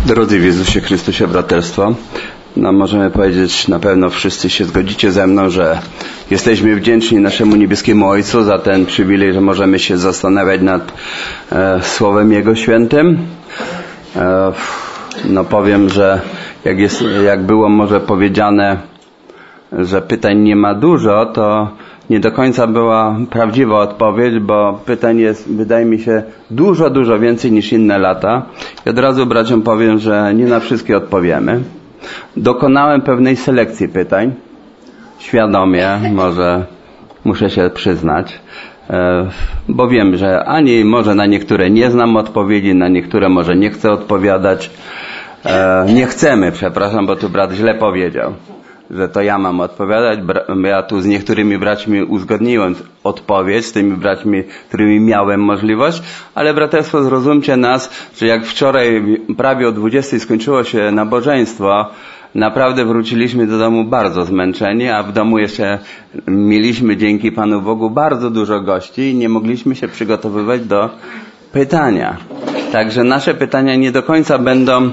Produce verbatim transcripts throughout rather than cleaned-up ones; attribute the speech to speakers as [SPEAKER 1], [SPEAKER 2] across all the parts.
[SPEAKER 1] Drodzy w Jezusie Chrystusie braterstwo, no możemy powiedzieć, na pewno wszyscy się zgodzicie ze mną, że jesteśmy wdzięczni naszemu niebieskiemu Ojcu za ten przywilej, że możemy się zastanawiać nad e, Słowem Jego Świętym. E, no powiem, że jak, jest, jak było może powiedziane, że pytań nie ma dużo, to nie do końca była prawdziwa odpowiedź, bo pytań jest, wydaje mi się, dużo, dużo więcej niż inne lata. I od razu braciom powiem, że nie na wszystkie odpowiemy. Dokonałem pewnej selekcji pytań. Świadomie, może muszę się przyznać, bo wiem, że ani może na niektóre nie znam odpowiedzi, na niektóre może nie chcę odpowiadać. Nie chcemy, przepraszam, bo tu brat źle powiedział, że to ja mam odpowiadać. Ja tu z niektórymi braćmi uzgodniłem odpowiedź, z tymi braćmi, z którymi miałem możliwość, ale braterstwo, zrozumcie nas, że jak wczoraj prawie o dwudziestej skończyło się nabożeństwo, naprawdę wróciliśmy do domu bardzo zmęczeni, a w domu jeszcze mieliśmy dzięki Panu Bogu bardzo dużo gości i nie mogliśmy się przygotowywać do pytania. Także nasze pytania nie do końca będą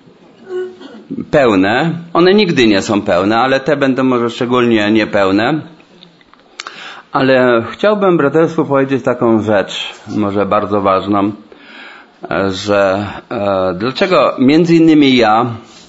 [SPEAKER 1] pełne. One nigdy nie są pełne, ale te będą może szczególnie niepełne. Ale chciałbym braterstwu powiedzieć taką rzecz, może bardzo ważną, że e, dlaczego między innymi ja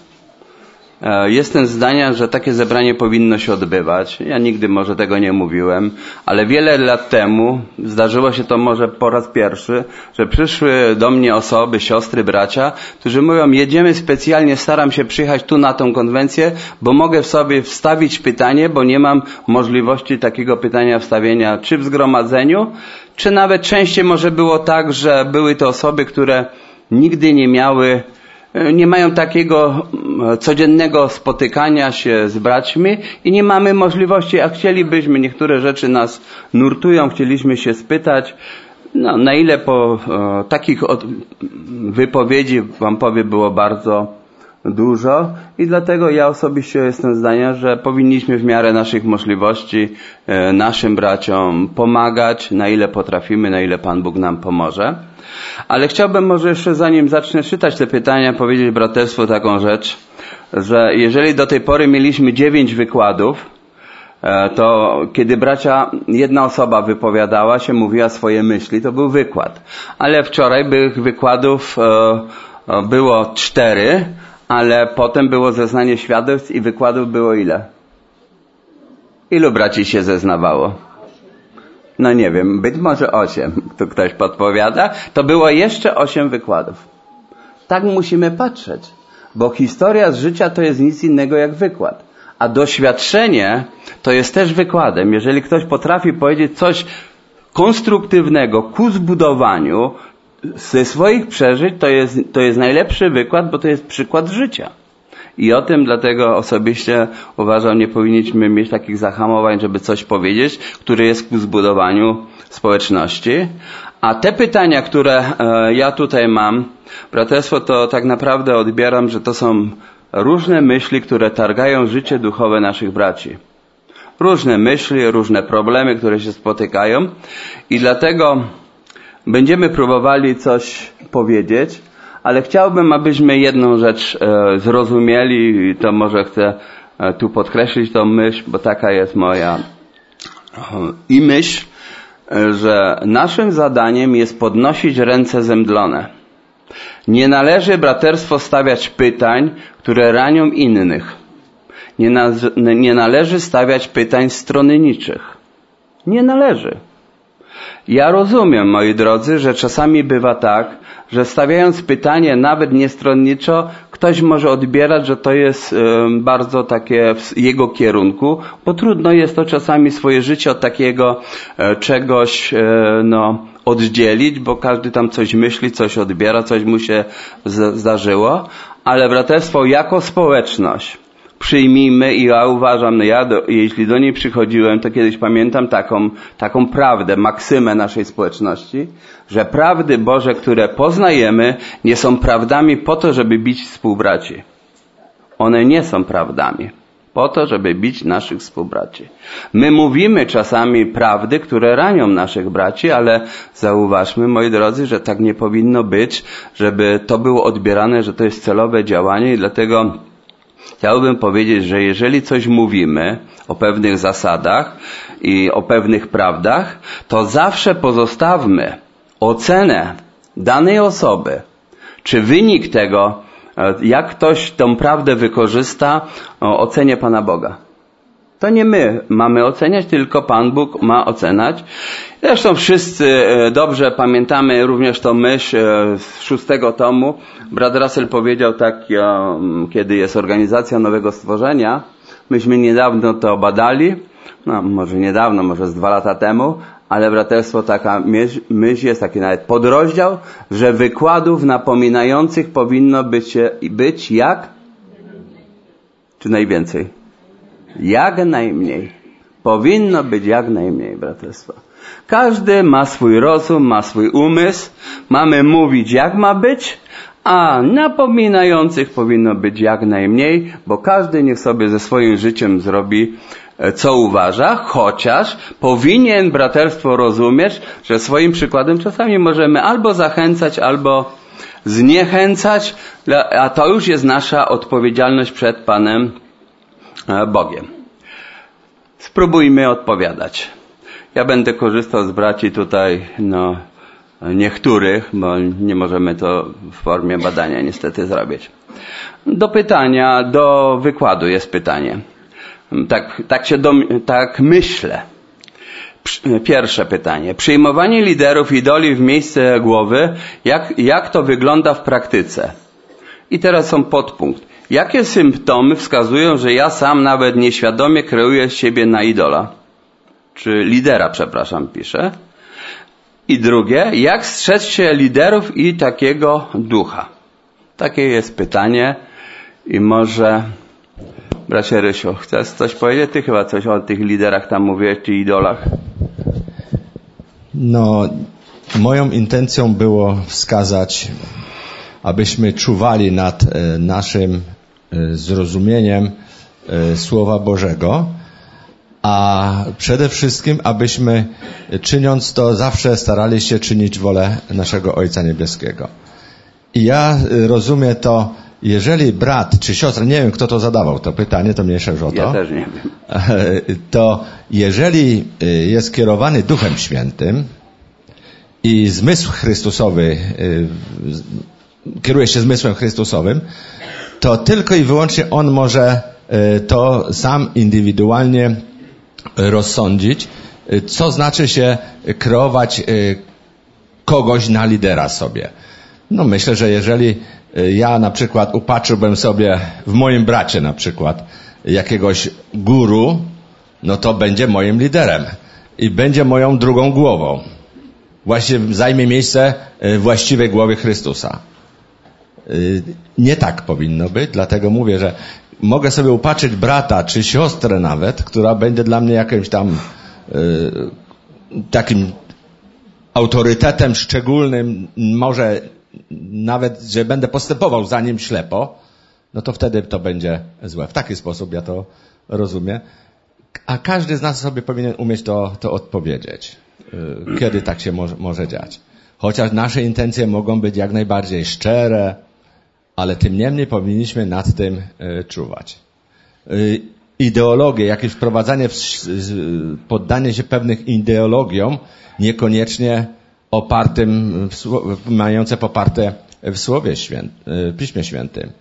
[SPEAKER 1] e, jestem zdania, że takie zebranie powinno się odbywać. Ja nigdy może tego nie mówiłem, ale wiele lat temu zdarzyło się to może po raz pierwszy, że przyszły do mnie osoby, siostry, bracia, którzy mówią, jedziemy specjalnie, staram się przyjechać tu na tą konwencję, bo mogę w sobie wstawić pytanie, bo nie mam możliwości takiego pytania wstawienia czy w zgromadzeniu, czy nawet częściej może było tak, że były to osoby, które nigdy nie miały nie mają takiego codziennego spotykania się z braćmi i nie mamy możliwości, a chcielibyśmy, niektóre rzeczy nas nurtują, chcieliśmy się spytać, no, na ile po o, takich od, wypowiedzi, wam powiem, było bardzo dużo i dlatego ja osobiście jestem zdania, że powinniśmy w miarę naszych możliwości e, naszym braciom pomagać, na ile potrafimy, na ile Pan Bóg nam pomoże. Ale chciałbym może jeszcze, zanim zacznę czytać te pytania, powiedzieć braterstwu taką rzecz, że jeżeli do tej pory mieliśmy dziewięć wykładów, to kiedy bracia, jedna osoba wypowiadała się, mówiła swoje myśli, to był wykład. Ale wczoraj tych wykładów było cztery, ale potem było zeznanie świadectw i wykładów było ile? Ilu braci się zeznawało? No nie wiem, być może osiem, tu ktoś podpowiada. To było jeszcze osiem wykładów. Tak musimy patrzeć, bo historia z życia to jest nic innego jak wykład. A doświadczenie to jest też wykładem. Jeżeli ktoś potrafi powiedzieć coś konstruktywnego ku zbudowaniu ze swoich przeżyć, to jest, to jest najlepszy wykład, bo to jest przykład życia. I o tym dlatego osobiście uważam, nie powinniśmy mieć takich zahamowań, żeby coś powiedzieć, które jest ku zbudowaniu społeczności. A te pytania, które e, ja tutaj mam, braterstwo, to tak naprawdę odbieram, że to są różne myśli, które targają życie duchowe naszych braci. Różne myśli, różne problemy, które się spotykają i dlatego będziemy próbowali coś powiedzieć, ale chciałbym, abyśmy jedną rzecz e, zrozumieli i to może chcę e, tu podkreślić tą myśl, bo taka jest moja e, i myśl, e, że naszym zadaniem jest podnosić ręce zemdlone. Nie należy, braterstwo, stawiać pytań, które ranią innych. Nie, na, nie należy stawiać pytań stronniczych. Nie należy. Ja rozumiem, moi drodzy, że czasami bywa tak, że stawiając pytanie nawet niestronniczo, ktoś może odbierać, że to jest y, bardzo takie w jego kierunku, bo trudno jest to czasami swoje życie od takiego y, czegoś y, no, oddzielić, bo każdy tam coś myśli, coś odbiera, coś mu się z, zdarzyło, ale braterstwo jako społeczność przyjmijmy i ja uważam, no ja do, jeśli do niej przychodziłem, to kiedyś pamiętam taką, taką prawdę, maksymę naszej społeczności, że prawdy Boże, które poznajemy, nie są prawdami po to, żeby bić współbraci. One nie są prawdami. Po to, żeby bić naszych współbraci. My mówimy czasami prawdy, które ranią naszych braci, ale zauważmy, moi drodzy, że tak nie powinno być, żeby to było odbierane, że to jest celowe działanie i dlatego chciałbym powiedzieć, że jeżeli coś mówimy o pewnych zasadach i o pewnych prawdach, to zawsze pozostawmy ocenę danej osoby, czy wynik tego, jak ktoś tą prawdę wykorzysta, ocenie Pana Boga. To nie my mamy oceniać, tylko Pan Bóg ma oceniać. Zresztą wszyscy dobrze pamiętamy również tą myśl z szóstego tomu. Brat Russell powiedział tak, kiedy jest organizacja nowego stworzenia. Myśmy niedawno to badali, no może niedawno, może z dwa lata temu, ale braterstwo, taka myśl, myśl jest, taki nawet podrozdział, że wykładów napominających powinno być, być jak? Czy najwięcej? Jak najmniej. Powinno być jak najmniej, braterstwo. Każdy ma swój rozum, ma swój umysł. Mamy mówić jak ma być, a napominających powinno być jak najmniej, bo każdy niech sobie ze swoim życiem zrobi co uważa, chociaż powinien braterstwo rozumieć, że swoim przykładem czasami możemy albo zachęcać, albo zniechęcać, a to już jest nasza odpowiedzialność przed Panem Bogiem. Spróbujmy odpowiadać. Ja będę korzystał z braci tutaj, no, niektórych, bo nie możemy to w formie badania niestety zrobić. Do pytania, do wykładu jest pytanie. Tak, tak się dom, tak myślę. Pierwsze pytanie. Przyjmowanie liderów idoli w miejsce głowy, jak, jak to wygląda w praktyce? I teraz są podpunkt. Jakie symptomy wskazują, że ja sam nawet nieświadomie kreuję z siebie na idola? Czy lidera, przepraszam, piszę. I drugie, jak strzec się liderów i takiego ducha? Takie jest pytanie i może... Bracie Rysiu, chcesz coś powiedzieć? Ty chyba coś o tych liderach tam mówiłeś, czy idolach.
[SPEAKER 2] No, moją intencją było wskazać, abyśmy czuwali nad e, naszym e, zrozumieniem e, Słowa Bożego, a przede wszystkim, abyśmy czyniąc to zawsze starali się czynić wolę naszego Ojca Niebieskiego. I ja e, rozumiem to, jeżeli brat czy siostra, nie wiem kto to zadawał to pytanie, to mniejsza już o to.
[SPEAKER 1] Ja też nie wiem.
[SPEAKER 2] To jeżeli jest kierowany Duchem Świętym i zmysł Chrystusowy, kieruje się zmysłem Chrystusowym, to tylko i wyłącznie on może to sam indywidualnie rozsądzić, co znaczy się kreować kogoś na lidera sobie. No myślę, że jeżeli ja na przykład upatrzyłbym sobie w moim bracie na przykład jakiegoś guru, no to będzie moim liderem i będzie moją drugą głową. Właśnie zajmie miejsce właściwej głowy Chrystusa. Nie tak powinno być, dlatego mówię, że mogę sobie upatrzyć brata czy siostrę nawet, która będzie dla mnie jakimś tam yy, takim autorytetem szczególnym, może nawet, że będę postępował za nim ślepo, no to wtedy to będzie złe. W taki sposób ja to rozumiem. A każdy z nas sobie powinien umieć to, to odpowiedzieć, kiedy tak się może, może dziać. Chociaż nasze intencje mogą być jak najbardziej szczere, ale tym niemniej powinniśmy nad tym czuwać. Ideologie, jakieś wprowadzanie, w, poddanie się pewnych ideologiom, niekoniecznie opartym, w, mające poparte w Słowie Świętym, w Piśmie Świętym.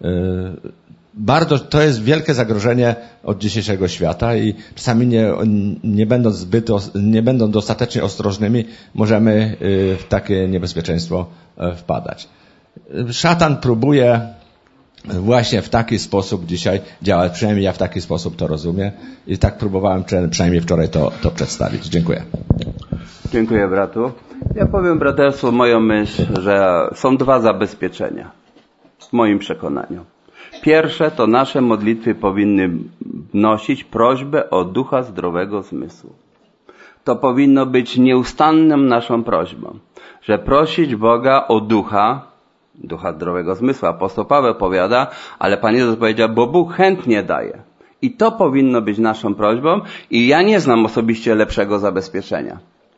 [SPEAKER 2] Bardzo, to jest wielkie zagrożenie od dzisiejszego świata i czasami nie, nie będąc zbyt, nie będąc dostatecznie ostrożnymi, możemy w takie niebezpieczeństwo wpadać. Szatan próbuje właśnie w taki sposób dzisiaj działać, przynajmniej ja w taki sposób to rozumiem i tak próbowałem przynajmniej wczoraj to, to przedstawić. Dziękuję.
[SPEAKER 1] Dziękuję bratu. Ja powiem braterstwu moją myśl, że są dwa zabezpieczenia w moim przekonaniu. Pierwsze to nasze modlitwy powinny wnosić prośbę o ducha zdrowego zmysłu. To powinno być nieustanną naszą prośbą, że prosić Boga o ducha, ducha zdrowego zmysłu. Apostoł Paweł powiada, ale Pan Jezus powiedział, bo Bóg chętnie daje. I to powinno być naszą prośbą i ja nie znam osobiście lepszego zabezpieczenia.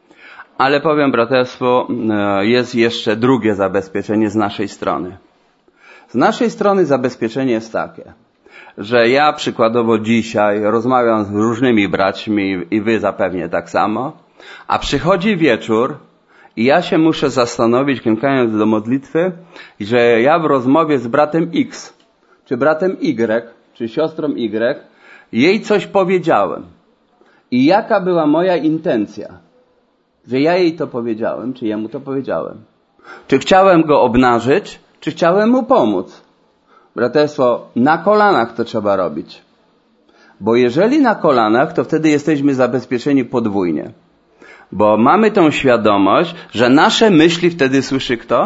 [SPEAKER 1] Ale powiem braterstwu, jest jeszcze drugie zabezpieczenie z naszej strony. Z naszej strony zabezpieczenie jest takie, że ja przykładowo dzisiaj rozmawiam z różnymi braćmi i wy zapewnie tak samo, a przychodzi wieczór i ja się muszę zastanowić, klękając do modlitwy, że ja w rozmowie z bratem X, czy bratem Y, czy siostrą Y, jej coś powiedziałem. I jaka była moja intencja? Że ja jej to powiedziałem, czy jemu to powiedziałem? Czy chciałem go obnażyć, czy chciałem mu pomóc? Braterstwo, na kolanach to trzeba robić. Bo jeżeli na kolanach, to wtedy jesteśmy zabezpieczeni podwójnie. Bo mamy tą świadomość, że nasze myśli wtedy słyszy kto?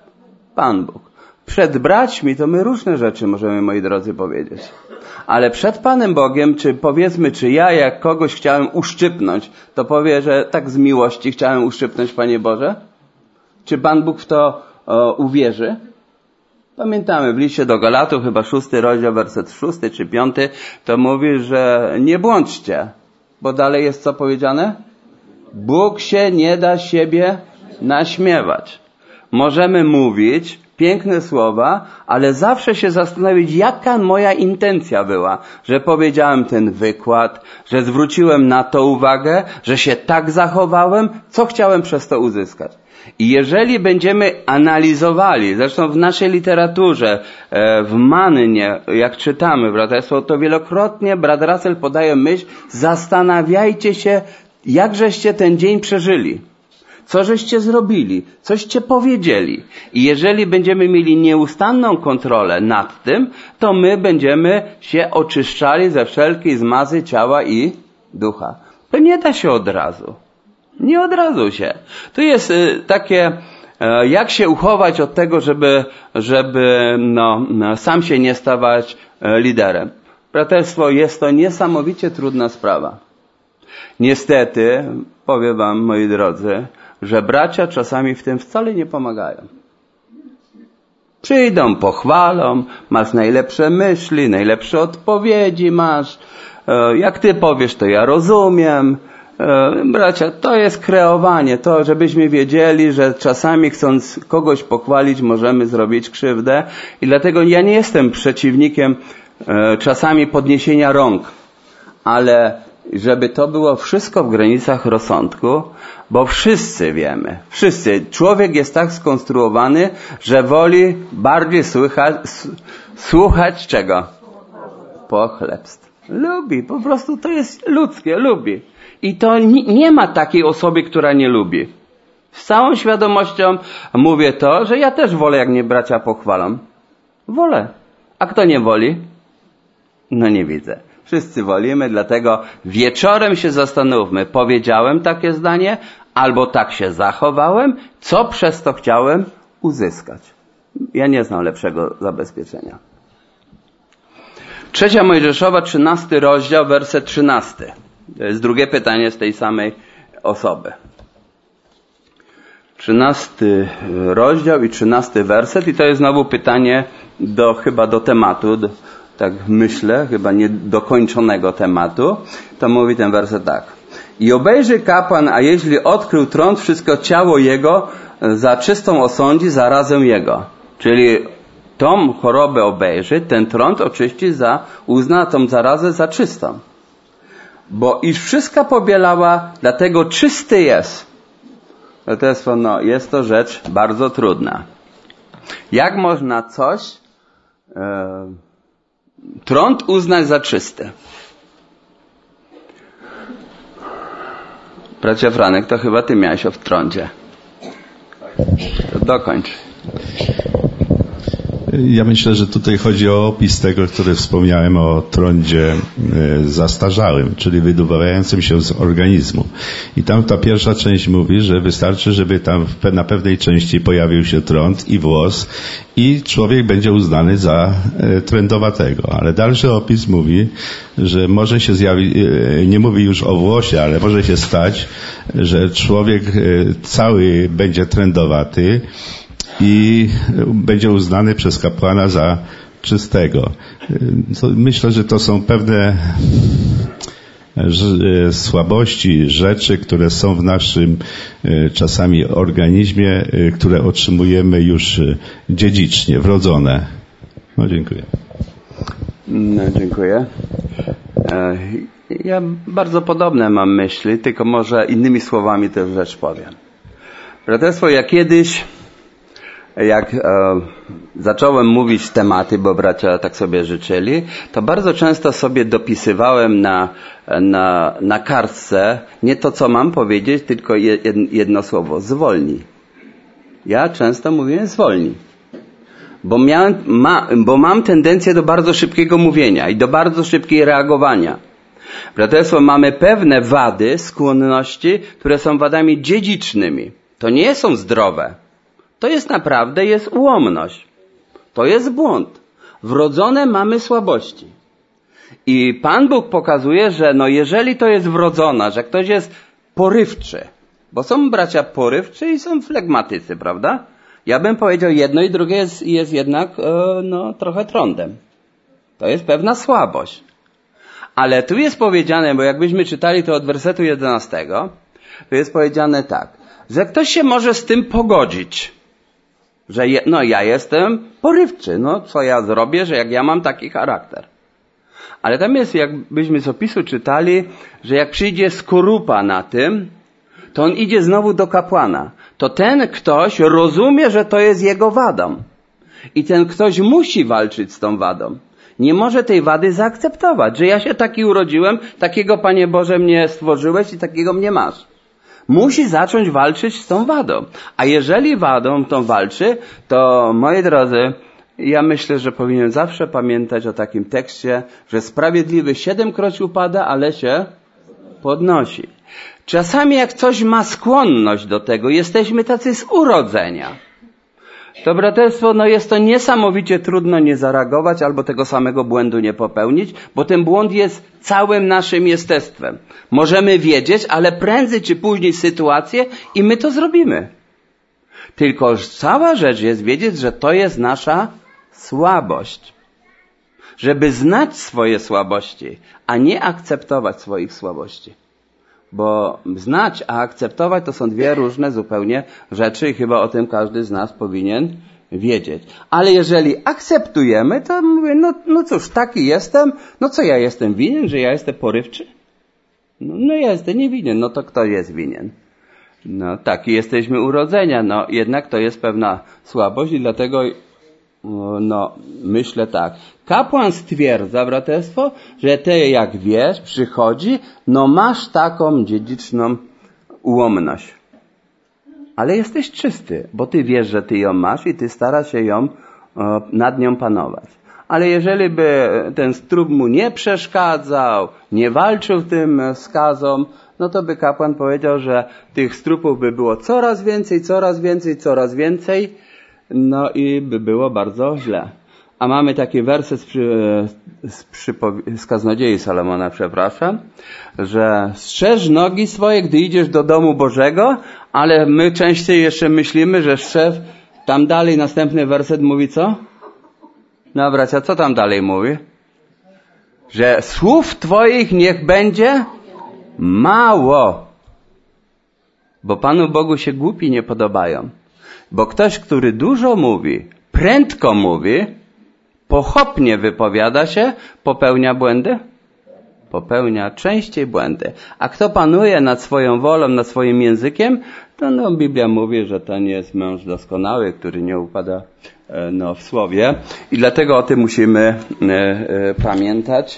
[SPEAKER 1] Pan Bóg. Przed braćmi to my różne rzeczy możemy, moi drodzy, powiedzieć. Ale przed Panem Bogiem, czy powiedzmy, czy ja jak kogoś chciałem uszczypnąć, to powie, że tak z miłości chciałem uszczypnąć, Panie Boże? Czy Pan Bóg w to o, uwierzy? Pamiętamy, w liście do Galatów, chyba szósty rozdział, werset szósty czy piąty, to mówi, że nie błądźcie. Bo dalej jest co powiedziane? Bóg się nie da siebie naśmiewać. Możemy mówić piękne słowa, ale zawsze się zastanowić, jaka moja intencja była, że powiedziałem ten wykład, że zwróciłem na to uwagę, że się tak zachowałem, co chciałem przez to uzyskać. I jeżeli będziemy analizowali, zresztą w naszej literaturze, w Mannie, jak czytamy, braterstwo, to wielokrotnie brat Russell podaje myśl, zastanawiajcie się, jak żeście ten dzień przeżyli. Co żeście zrobili? Coście powiedzieli? I jeżeli będziemy mieli nieustanną kontrolę nad tym, to my będziemy się oczyszczali ze wszelkiej zmazy ciała i ducha. To nie da się od razu. Nie od razu się. To jest y, takie, y, jak się uchować od tego, żeby, żeby no, no, sam się nie stawać y, liderem. Braterstwo, jest to niesamowicie trudna sprawa. Niestety, powiem wam, moi drodzy, że bracia czasami w tym wcale nie pomagają. Przyjdą, pochwalą, masz najlepsze myśli, najlepsze odpowiedzi masz. Jak ty powiesz, to ja rozumiem. Bracia, to jest kreowanie, to żebyśmy wiedzieli, że czasami chcąc kogoś pochwalić, możemy zrobić krzywdę i dlatego ja nie jestem przeciwnikiem czasami podniesienia rąk, ale żeby to było wszystko w granicach rozsądku, bo wszyscy wiemy, wszyscy, człowiek jest tak skonstruowany, że woli bardziej słychać, słuchać czego? Pochlebstw. Lubi, po prostu to jest ludzkie, lubi. I to nie, nie ma takiej osoby, która nie lubi. Z całą świadomością mówię to, że ja też wolę, jak mnie bracia pochwalą. Wolę. A kto nie woli? No nie widzę. Wszyscy wolimy, dlatego wieczorem się zastanówmy. Powiedziałem takie zdanie, albo tak się zachowałem, co przez to chciałem uzyskać. Ja nie znam lepszego zabezpieczenia. Trzecia Mojżeszowa, trzynasty rozdział, werset trzynasty. To jest drugie pytanie z tej samej osoby. Trzynasty rozdział i trzynasty werset i to jest znowu pytanie do, chyba do tematu, do, tak myślę, chyba niedokończonego tematu. To mówi ten werset tak. I obejrzy kapłan, a jeśli odkrył trąd, wszystko ciało jego za czystą osądzi zarazę jego. Czyli tą chorobę obejrzy, ten trąd oczyści, za, uzna tą zarazę za czystą. Bo iż wszystka pobielała, dlatego czysty jest. Braterstwo, no, jest to rzecz bardzo trudna. Jak można coś, e, trąd uznać za czysty? Bracia Franek, to chyba ty miałeś o w trądzie. To dokończ.
[SPEAKER 3] Ja myślę, że tutaj chodzi o opis tego, który wspomniałem o trądzie zastarzałym, czyli wydobywającym się z organizmu. I tam ta pierwsza część mówi, że wystarczy, żeby tam na pewnej części pojawił się trąd i włos i człowiek będzie uznany za trędowatego. Ale dalszy opis mówi, że może się zjawić, nie mówi już o włosie, ale może się stać, że człowiek cały będzie trędowaty i będzie uznany przez kapłana za czystego. Myślę, że to są pewne słabości, rzeczy, które są w naszym czasami organizmie, które otrzymujemy już dziedzicznie, wrodzone. No, dziękuję.
[SPEAKER 1] No, dziękuję. Ja bardzo podobne mam myśli, tylko może innymi słowami tę rzecz powiem. Braterstwo, ja kiedyś, jak e, zacząłem mówić tematy, bo bracia tak sobie życzyli, to bardzo często sobie dopisywałem na, na, na kartce nie to, co mam powiedzieć, tylko jedno słowo, zwolnij. Ja często mówiłem zwolnij. Bo, miałem, ma, bo mam tendencję do bardzo szybkiego mówienia i do bardzo szybkiego reagowania. Braterstwo, mamy pewne wady, skłonności, które są wadami dziedzicznymi. To nie są zdrowe. To jest naprawdę, jest ułomność. To jest błąd. Wrodzone mamy słabości. I Pan Bóg pokazuje, że no jeżeli to jest wrodzona, że ktoś jest porywczy, bo są bracia porywczy i są flegmatycy, prawda? Ja bym powiedział, jedno i drugie jest, jest jednak e, no, trochę trądem. To jest pewna słabość. Ale tu jest powiedziane, bo jakbyśmy czytali to od wersetu jedenastego, to jest powiedziane tak, że ktoś się może z tym pogodzić, że je, no ja jestem porywczy, no co ja zrobię, że jak ja mam taki charakter. Ale tam jest, jakbyśmy z opisu czytali, że jak przyjdzie skorupa na tym, to on idzie znowu do kapłana. To ten ktoś rozumie, że to jest jego wadą. I ten ktoś musi walczyć z tą wadą. Nie może tej wady zaakceptować, że ja się taki urodziłem, takiego, Panie Boże, mnie stworzyłeś i takiego mnie masz. Musi zacząć walczyć z tą wadą. A jeżeli wadą tą walczy, to moi drodzy, ja myślę, że powinien zawsze pamiętać o takim tekście, że sprawiedliwy siedemkroć upada, ale się podnosi. Czasami jak coś ma skłonność do tego, jesteśmy tacy z urodzenia. To braterstwo, no jest to niesamowicie trudno nie zareagować albo tego samego błędu nie popełnić, bo ten błąd jest całym naszym jestestwem. Możemy wiedzieć, ale prędzej czy później sytuację i my to zrobimy. Tylko cała rzecz jest wiedzieć, że to jest nasza słabość. Żeby znać swoje słabości, a nie akceptować swoich słabości. Bo znać, a akceptować to są dwie różne zupełnie rzeczy i chyba o tym każdy z nas powinien wiedzieć. Ale jeżeli akceptujemy, to mówię, no, no cóż, taki jestem, no co ja jestem winien, że ja jestem porywczy? No, no ja jestem niewinien, no to kto jest winien? No taki jesteśmy urodzenia, no jednak to jest pewna słabość i dlatego no myślę tak. Kapłan stwierdza, braterstwo, że ty jak wiesz, przychodzi, no masz taką dziedziczną ułomność. Ale jesteś czysty, bo ty wiesz, że ty ją masz i ty starasz się ją, nad nią panować. Ale jeżeli by ten strób mu nie przeszkadzał, nie walczył tym skazom, no to by kapłan powiedział, że tych strupów by było coraz więcej, coraz więcej, coraz więcej, no i by było bardzo źle. A mamy taki werset z, przy, z, przypowi- z Kaznodziei Salomona, przepraszam, że strzeż nogi swoje, gdy idziesz do domu Bożego, ale my częściej jeszcze myślimy, że szef, tam dalej następny werset mówi co? No bracia, co tam dalej mówi? Że słów Twoich niech będzie mało. Bo Panu Bogu się głupi nie podobają. Bo ktoś, który dużo mówi, prędko mówi, pochopnie wypowiada się, popełnia błędy? Popełnia częściej błędy. A kto panuje nad swoją wolą, nad swoim językiem, to no, Biblia mówi, że to nie jest mąż doskonały, który nie upada no, w słowie. I dlatego o tym musimy e, e, pamiętać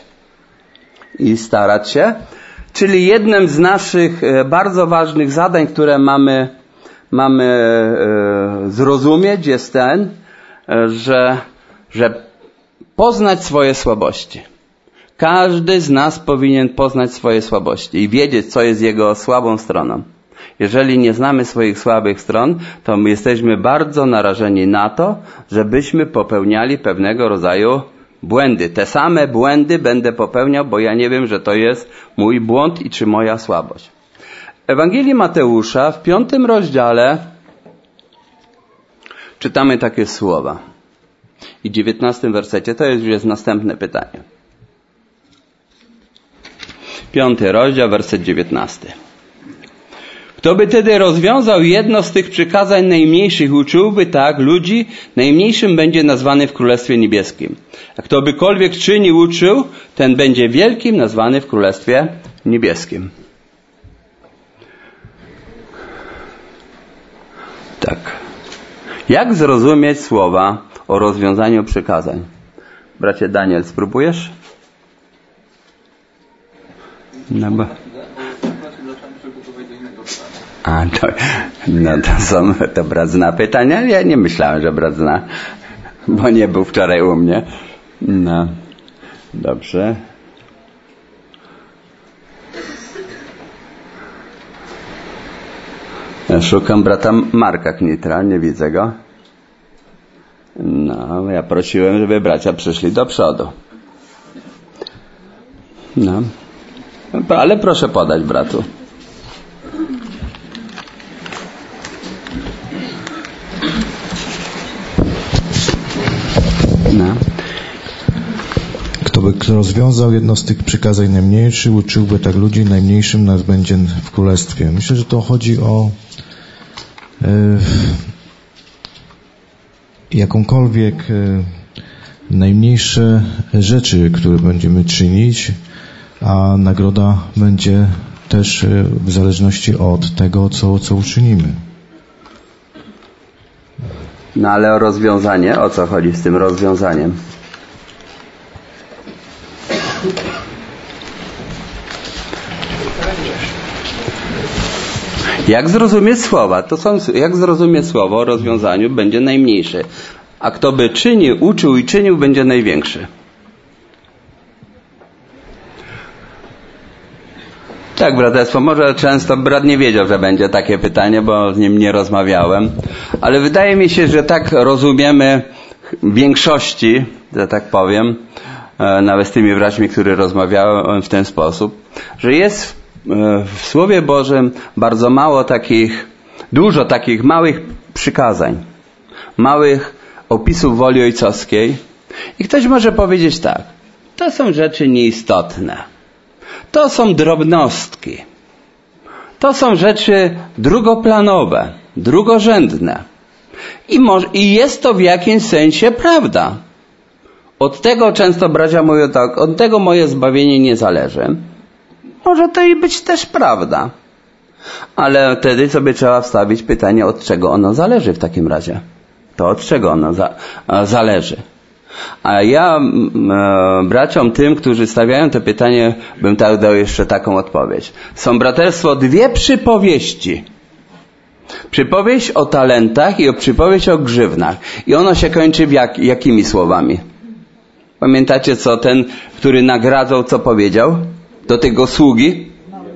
[SPEAKER 1] i starać się. Czyli jednym z naszych e, bardzo ważnych zadań, które mamy, mamy e, zrozumieć, jest ten, e, że, że poznać swoje słabości. Każdy z nas powinien poznać swoje słabości i wiedzieć, co jest jego słabą stroną. Jeżeli nie znamy swoich słabych stron, to my jesteśmy bardzo narażeni na to, żebyśmy popełniali pewnego rodzaju błędy. Te same błędy będę popełniał, bo ja nie wiem, że to jest mój błąd i czy moja słabość. W Ewangelii Mateusza w piątym rozdziale czytamy takie słowa. i dziewiętnastym wersecie. To jest już jest następne pytanie. Piąty rozdział, werset dziewiętnasty. Kto by tedy rozwiązał jedno z tych przykazań najmniejszych, uczyłby tak ludzi, najmniejszym będzie nazwany w Królestwie Niebieskim. A kto bykolwiek czynił, uczył, ten będzie wielkim, nazwany w Królestwie Niebieskim. Tak. Jak zrozumieć słowa o rozwiązaniu przykazań? Bracie Daniel, spróbujesz? No bo... A, to, no to są to brat zna pytania. Ja nie myślałem, że brat zna, bo nie był wczoraj u mnie. No, dobrze. Ja szukam brata Marka Knitra, nie widzę go. No, ja prosiłem, żeby bracia przyszli do przodu. No, ale proszę podać bratu. No.
[SPEAKER 4] Kto by rozwiązał jedno z tych przykazań najmniejszych, uczyłby tak ludzi, najmniejszym nas będzie w królestwie. Myślę, że to chodzi o e, jakąkolwiek e, najmniejsze rzeczy, które będziemy czynić, a nagroda będzie też e, w zależności od tego, co, co uczynimy.
[SPEAKER 1] No ale o rozwiązanie, o co chodzi z tym rozwiązaniem? Jak zrozumieć słowa? To są, jak zrozumieć słowo o rozwiązaniu będzie najmniejszy, a kto by czynił, uczył i czynił, będzie największy. Tak, braterstwo, może często brat nie wiedział, że będzie takie pytanie, bo z nim nie rozmawiałem, ale wydaje mi się, że tak rozumiemy w większości, że tak powiem, nawet z tymi braćmi, którzy rozmawiałem w ten sposób, że jest w Słowie Bożym bardzo mało takich, dużo takich małych przykazań, małych opisów woli ojcowskiej i ktoś może powiedzieć tak, to są rzeczy nieistotne. To są drobnostki. To są rzeczy drugoplanowe, drugorzędne. I, może, I jest to w jakimś sensie prawda. Od tego często bracia mówią tak, od tego moje zbawienie nie zależy. Może to i być też prawda. Ale wtedy sobie trzeba wstawić pytanie, od czego ono zależy w takim razie. To od czego ono za, zależy. A ja e, braciom tym, którzy stawiają to pytanie, bym tak dał jeszcze taką odpowiedź. Są, braterstwo, dwie przypowieści. Przypowieść o talentach i o przypowieść o grzywnach. I ono się kończy w jak, jakimi słowami? Pamiętacie, co ten, który nagradzał, co powiedział do tego sługi?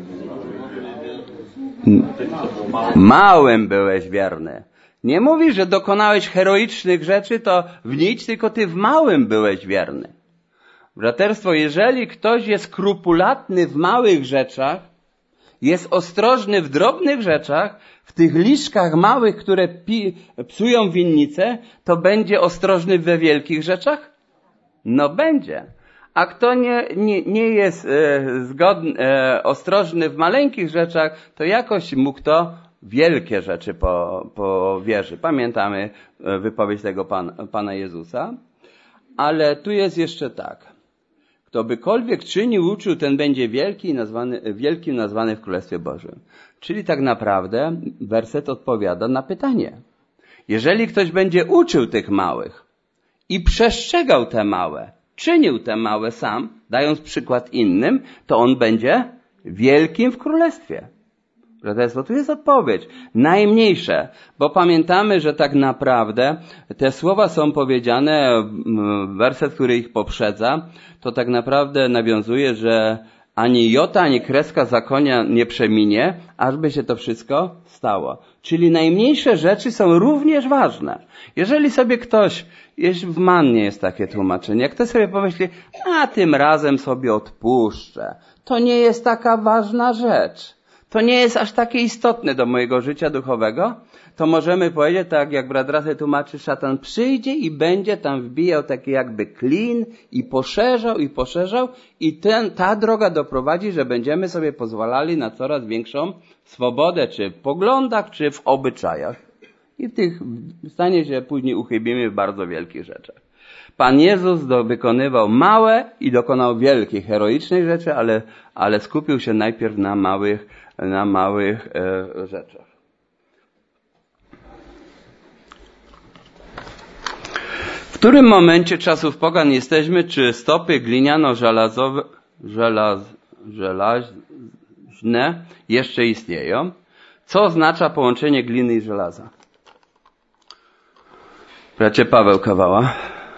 [SPEAKER 1] Małym byłeś wierny. Nie mówisz, że dokonałeś heroicznych rzeczy, to w nic, tylko ty w małym byłeś wierny. Braterstwo, jeżeli ktoś jest skrupulatny w małych rzeczach, jest ostrożny w drobnych rzeczach, w tych liszkach małych, które pi- psują winnicę, to będzie ostrożny we wielkich rzeczach? No będzie. A kto nie, nie, nie jest e, zgodny, e, ostrożny w maleńkich rzeczach, to jakoś mu kto wielkie rzeczy po, powierzy. Pamiętamy wypowiedź tego Pan, Pana Jezusa. Ale tu jest jeszcze tak. Kto bykolwiek czynił, uczył, ten będzie wielki nazwany, wielkim nazwany w Królestwie Bożym. Czyli tak naprawdę werset odpowiada na pytanie. Jeżeli ktoś będzie uczył tych małych i przestrzegał te małe, czynił te małe sam, dając przykład innym, to on będzie wielkim w Królestwie. Braterstwo, tu jest odpowiedź. Najmniejsze, bo pamiętamy, że tak naprawdę te słowa są powiedziane, werset, który ich poprzedza, to tak naprawdę nawiązuje, że ani jota, ani kreska zakonia nie przeminie, ażby się to wszystko stało. Czyli najmniejsze rzeczy są również ważne. Jeżeli sobie ktoś, jeśli w Mannie jest takie tłumaczenie, jak ktoś sobie pomyśli, a tym razem sobie odpuszczę, to nie jest taka ważna rzecz. to nie jest aż takie istotne do mojego życia duchowego, to możemy powiedzieć, tak jak brat Rasy tłumaczy, szatan przyjdzie i będzie tam wbijał taki jakby klin i poszerzał i poszerzał i ten, ta droga doprowadzi, że będziemy sobie pozwalali na coraz większą swobodę, czy w poglądach, czy w obyczajach. I w tych stanie się później uchybimy w bardzo wielkich rzeczach. Pan Jezus do, wykonywał małe i dokonał wielkich, heroicznych rzeczy, ale, ale skupił się najpierw na małych, na małych e, rzeczach. W którym momencie czasów pogan jesteśmy? Czy stopy gliniano-żelazowe, żelaz, żelaźne jeszcze istnieją? Co oznacza połączenie gliny i żelaza? Bracie Paweł Kawała.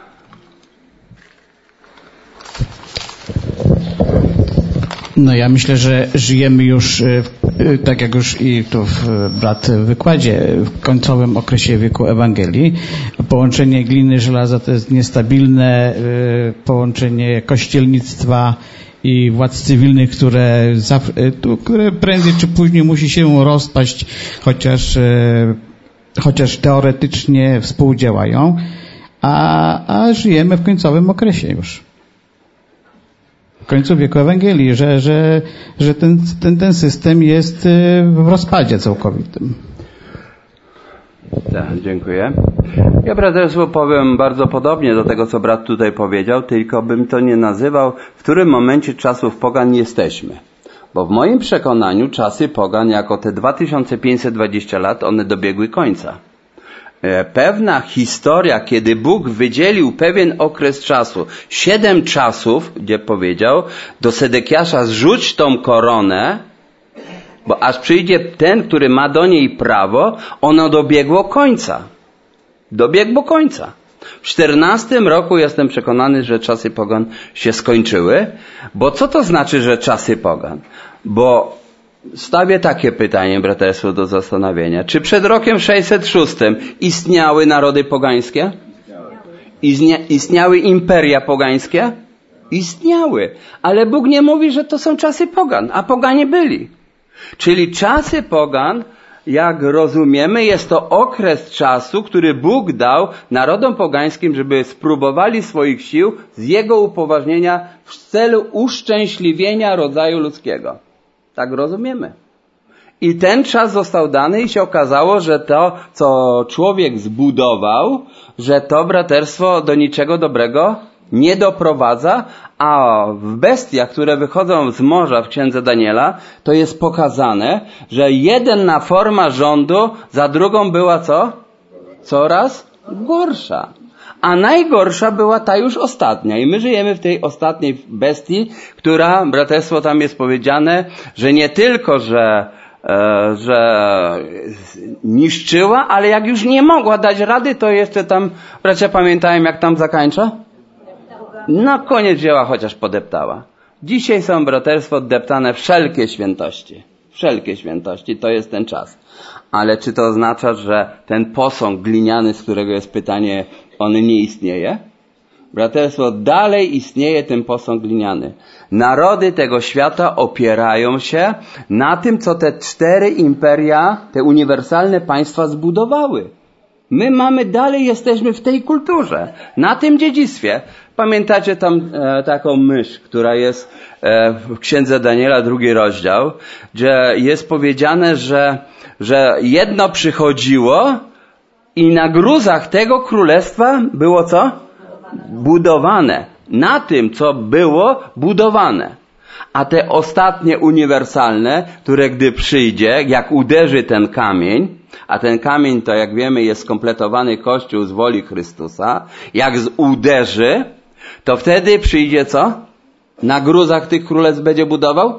[SPEAKER 5] No ja myślę, że żyjemy już, tak jak już i tu brat w wykładzie, w końcowym okresie wieku Ewangelii. Połączenie gliny i żelaza to jest niestabilne połączenie kościelnictwa i władz cywilnych, które, które prędzej czy później musi się rozpaść, chociaż, chociaż teoretycznie współdziałają, a, a żyjemy w końcowym okresie już. W końcu wieku Ewangelii, że, że, że ten, ten, ten system jest w rozpadzie całkowitym.
[SPEAKER 1] Tak, dziękuję. Ja braterstwu powiem bardzo podobnie do tego, co brat tutaj powiedział, tylko bym to nie nazywał, w którym momencie czasów pogan jesteśmy. Bo w moim przekonaniu czasy pogan, jako te dwa tysiące pięćset dwadzieścia lat, one dobiegły końca. Pewna historia, kiedy Bóg wydzielił pewien okres czasu, siedem czasów, gdzie powiedział do Sedekiasza zrzuć tą koronę, bo aż przyjdzie ten, który ma do niej prawo, ono dobiegło końca. Dobiegło końca. W czternastym roku jestem przekonany, że czasy pogan się skończyły, bo co to znaczy, że czasy pogan? Bo stawię takie pytanie, braterstwo, do zastanowienia. Czy przed rokiem sześćset szóstym istniały narody pogańskie? Istnia, istniały imperia pogańskie? Istniały. Ale Bóg nie mówi, że to są czasy pogan, a poganie byli. Czyli czasy pogan, jak rozumiemy, jest to okres czasu, który Bóg dał narodom pogańskim, żeby spróbowali swoich sił z Jego upoważnienia w celu uszczęśliwienia rodzaju ludzkiego. Tak rozumiemy. I ten czas został dany i się okazało, że to, co człowiek zbudował, że to braterstwo do niczego dobrego nie doprowadza, a w bestiach, które wychodzą z morza w księdze Daniela, to jest pokazane, że jedna forma rządu za drugą była co? Coraz gorsza. A najgorsza była ta już ostatnia. I my żyjemy w tej ostatniej bestii, która, braterstwo, tam jest powiedziane, że nie tylko, że, e, że niszczyła, ale jak już nie mogła dać rady, to jeszcze tam, bracia, pamiętają, jak tam zakończa? Na koniec dzieła chociaż podeptała. Dzisiaj są, braterstwo, deptane wszelkie świętości. Wszelkie świętości, to jest ten czas. Ale czy to oznacza, że ten posąg gliniany, z którego jest pytanie, on nie istnieje? Braterstwo, dalej istnieje ten posąg gliniany. Narody tego świata opierają się na tym, co te cztery imperia, te uniwersalne państwa zbudowały. My mamy dalej, jesteśmy w tej kulturze, na tym dziedzictwie. Pamiętacie tam e, taką mysz, która jest e, w księdze Daniela, drugi rozdział, gdzie jest powiedziane, że, że jedno przychodziło i na gruzach tego królestwa było co? Budowane. Na tym, co było budowane. A te ostatnie uniwersalne, które gdy przyjdzie, jak uderzy ten kamień, a ten kamień to, jak wiemy, jest skompletowany Kościół z woli Chrystusa, jak uderzy, to wtedy przyjdzie co? Na gruzach tych królestw będzie budował?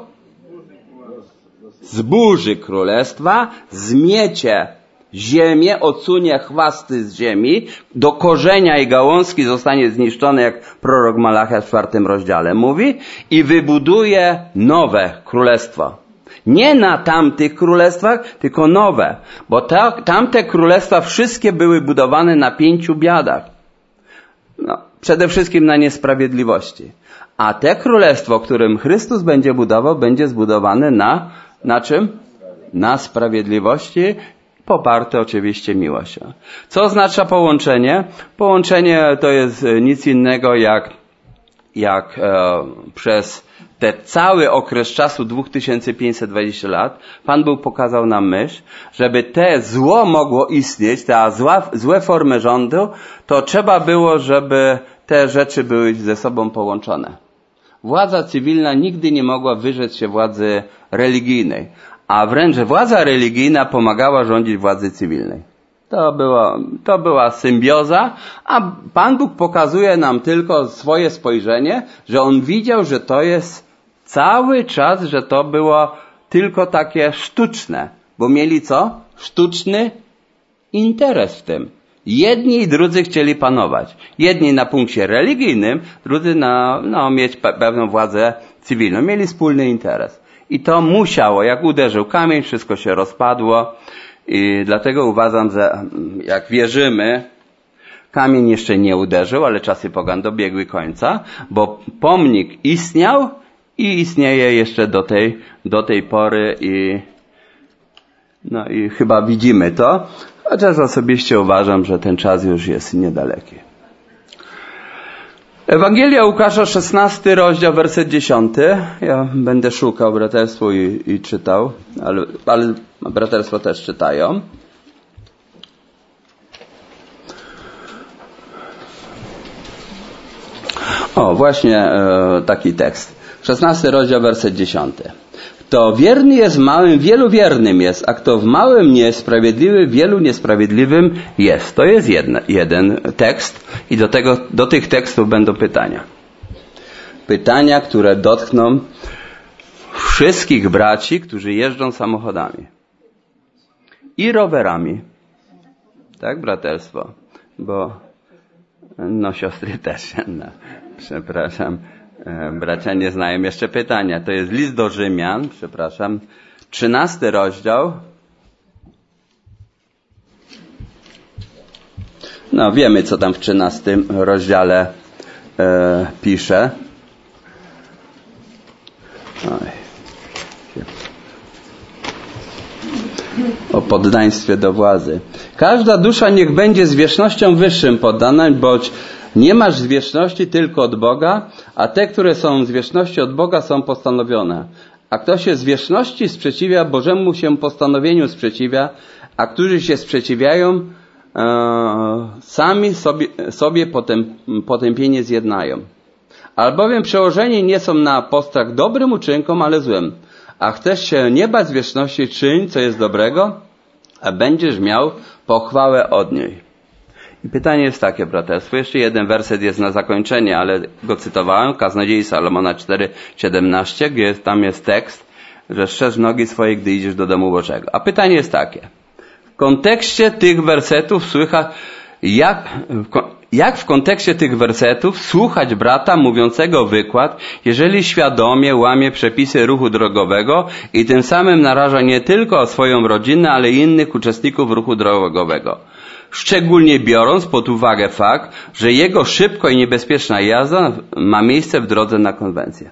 [SPEAKER 1] Zburzy królestwa, zmiecie ziemię, odsunie chwasty z ziemi, do korzenia i gałązki zostanie zniszczony, jak prorok Malachia w czwartym rozdziale mówi, i wybuduje nowe królestwo. Nie na tamtych królestwach, tylko nowe, bo ta, tamte królestwa wszystkie były budowane na pięciu biadach. No, przede wszystkim na niesprawiedliwości. A te królestwo, którym Chrystus będzie budował, będzie zbudowane na, na czym? na sprawiedliwości, poparte oczywiście miłością. Co oznacza połączenie? Połączenie to jest nic innego jak, jak e, przez ten cały okres czasu dwa tysiące pięćset dwadzieścia lat Pan Bóg pokazał nam myśl, żeby te zło mogło istnieć, te zła, złe formy rządu, to trzeba było, żeby te rzeczy były ze sobą połączone. Władza cywilna nigdy nie mogła wyrzec się władzy religijnej, a wręcz władza religijna pomagała rządzić władzy cywilnej. To była, to była symbioza, a Pan Bóg pokazuje nam tylko swoje spojrzenie, że On widział, że to jest cały czas, że to było tylko takie sztuczne, bo mieli co? Sztuczny interes w tym. Jedni i drudzy chcieli panować. Jedni na punkcie religijnym, drudzy na, no, mieć pe- pewną władzę cywilną. Mieli wspólny interes. I to musiało, jak uderzył kamień, wszystko się rozpadło. I dlatego uważam, że jak wierzymy, kamień jeszcze nie uderzył, ale czasy pogan dobiegły końca, bo pomnik istniał i istnieje jeszcze do tej, do tej pory i, no i chyba widzimy to, chociaż osobiście uważam, że ten czas już jest niedaleki. Ewangelia Łukasza, szesnasty rozdział, werset dziesiąty. Ja będę szukał braterstwo i, i czytał, ale, ale braterstwo też czytają. O, właśnie e, taki tekst. szesnasty rozdział, werset dziesiąty. Kto wierny jest w małym, wielu wiernym jest, a kto w małym niesprawiedliwy, wielu niesprawiedliwym jest. To jest jedna, jeden tekst i do, tego, do tych tekstów będą pytania. Pytania, które dotkną wszystkich braci, którzy jeżdżą samochodami i rowerami. Tak, braterstwo? Bo no siostry też. No, przepraszam. Bracia nie znają jeszcze pytania. To jest list do Rzymian, przepraszam, trzynasty rozdział. No wiemy, co tam w trzynastym rozdziale e, pisze. Oj. O poddaństwie do władzy. Każda dusza niech będzie zwierzchnością wyższym poddana, bądź nie masz zwierzchności tylko od Boga, a te, które są zwierzchności od Boga, są postanowione. A kto się zwierzchności sprzeciwia, Bożemu się postanowieniu sprzeciwia, a którzy się sprzeciwiają, e, sami sobie, sobie potem, potępienie zjednają. Albowiem przełożeni nie są na postrach dobrym uczynkom, ale złym. A chcesz się nie bać zwierzchności, czyń, co jest dobrego, a będziesz miał pochwałę od niej. I pytanie jest takie, braterstwo. Jeszcze jeden werset jest na zakończenie, ale go cytowałem. Kaznodziei Salomona cztery siedemnaście, gdzie jest, tam jest tekst, że strzeż nogi swoje, gdy idziesz do domu Bożego. A pytanie jest takie. W kontekście tych wersetów słychać, jak, jak w kontekście tych wersetów słuchać brata mówiącego wykład, jeżeli świadomie łamie przepisy ruchu drogowego i tym samym naraża nie tylko swoją rodzinę, ale i innych uczestników ruchu drogowego. Szczególnie biorąc pod uwagę fakt, że jego szybko i niebezpieczna jazda ma miejsce w drodze na konwencję.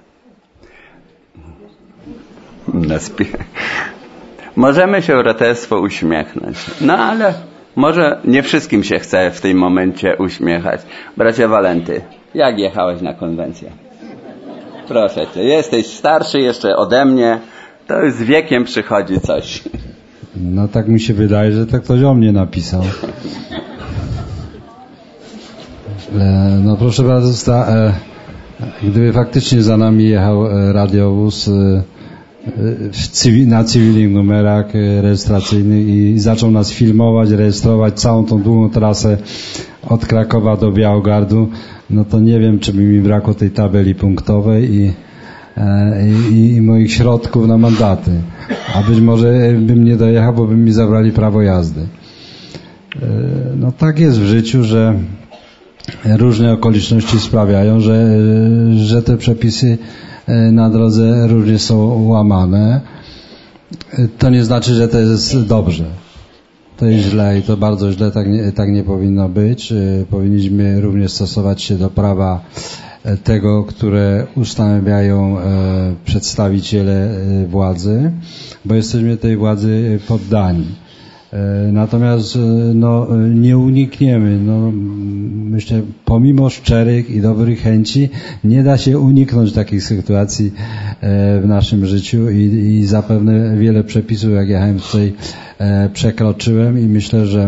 [SPEAKER 1] Możemy się braterstwo uśmiechnąć, no ale może nie wszystkim się chce w tym momencie uśmiechać. Bracie Walenty, jak jechałeś na konwencję? Proszę cię, jesteś starszy jeszcze ode mnie, to z wiekiem przychodzi coś.
[SPEAKER 6] No tak mi się wydaje, że tak ktoś o mnie napisał. E, no proszę bardzo, e, gdyby faktycznie za nami jechał e, radiowóz e, w cywil, na cywilnych numerach e, rejestracyjnych i zaczął nas filmować, rejestrować całą tą długą trasę od Krakowa do Białogardu, no to nie wiem, czy by mi brakło tej tabeli punktowej i I, i moich środków na mandaty. A być może bym nie dojechał, bo by mi zabrali prawo jazdy. No tak jest w życiu, że różne okoliczności sprawiają, że, że te przepisy na drodze różnie są łamane. To nie znaczy, że to jest dobrze. To jest źle i to bardzo źle, tak nie, tak nie powinno być. Powinniśmy również stosować się do prawa tego, które ustanawiają przedstawiciele władzy, bo jesteśmy tej władzy poddani. Natomiast no, nie unikniemy, no, myślę, pomimo szczerych i dobrych chęci nie da się uniknąć takich sytuacji w naszym życiu i, i zapewne wiele przepisów, jak jechałem tutaj, przekroczyłem i myślę, że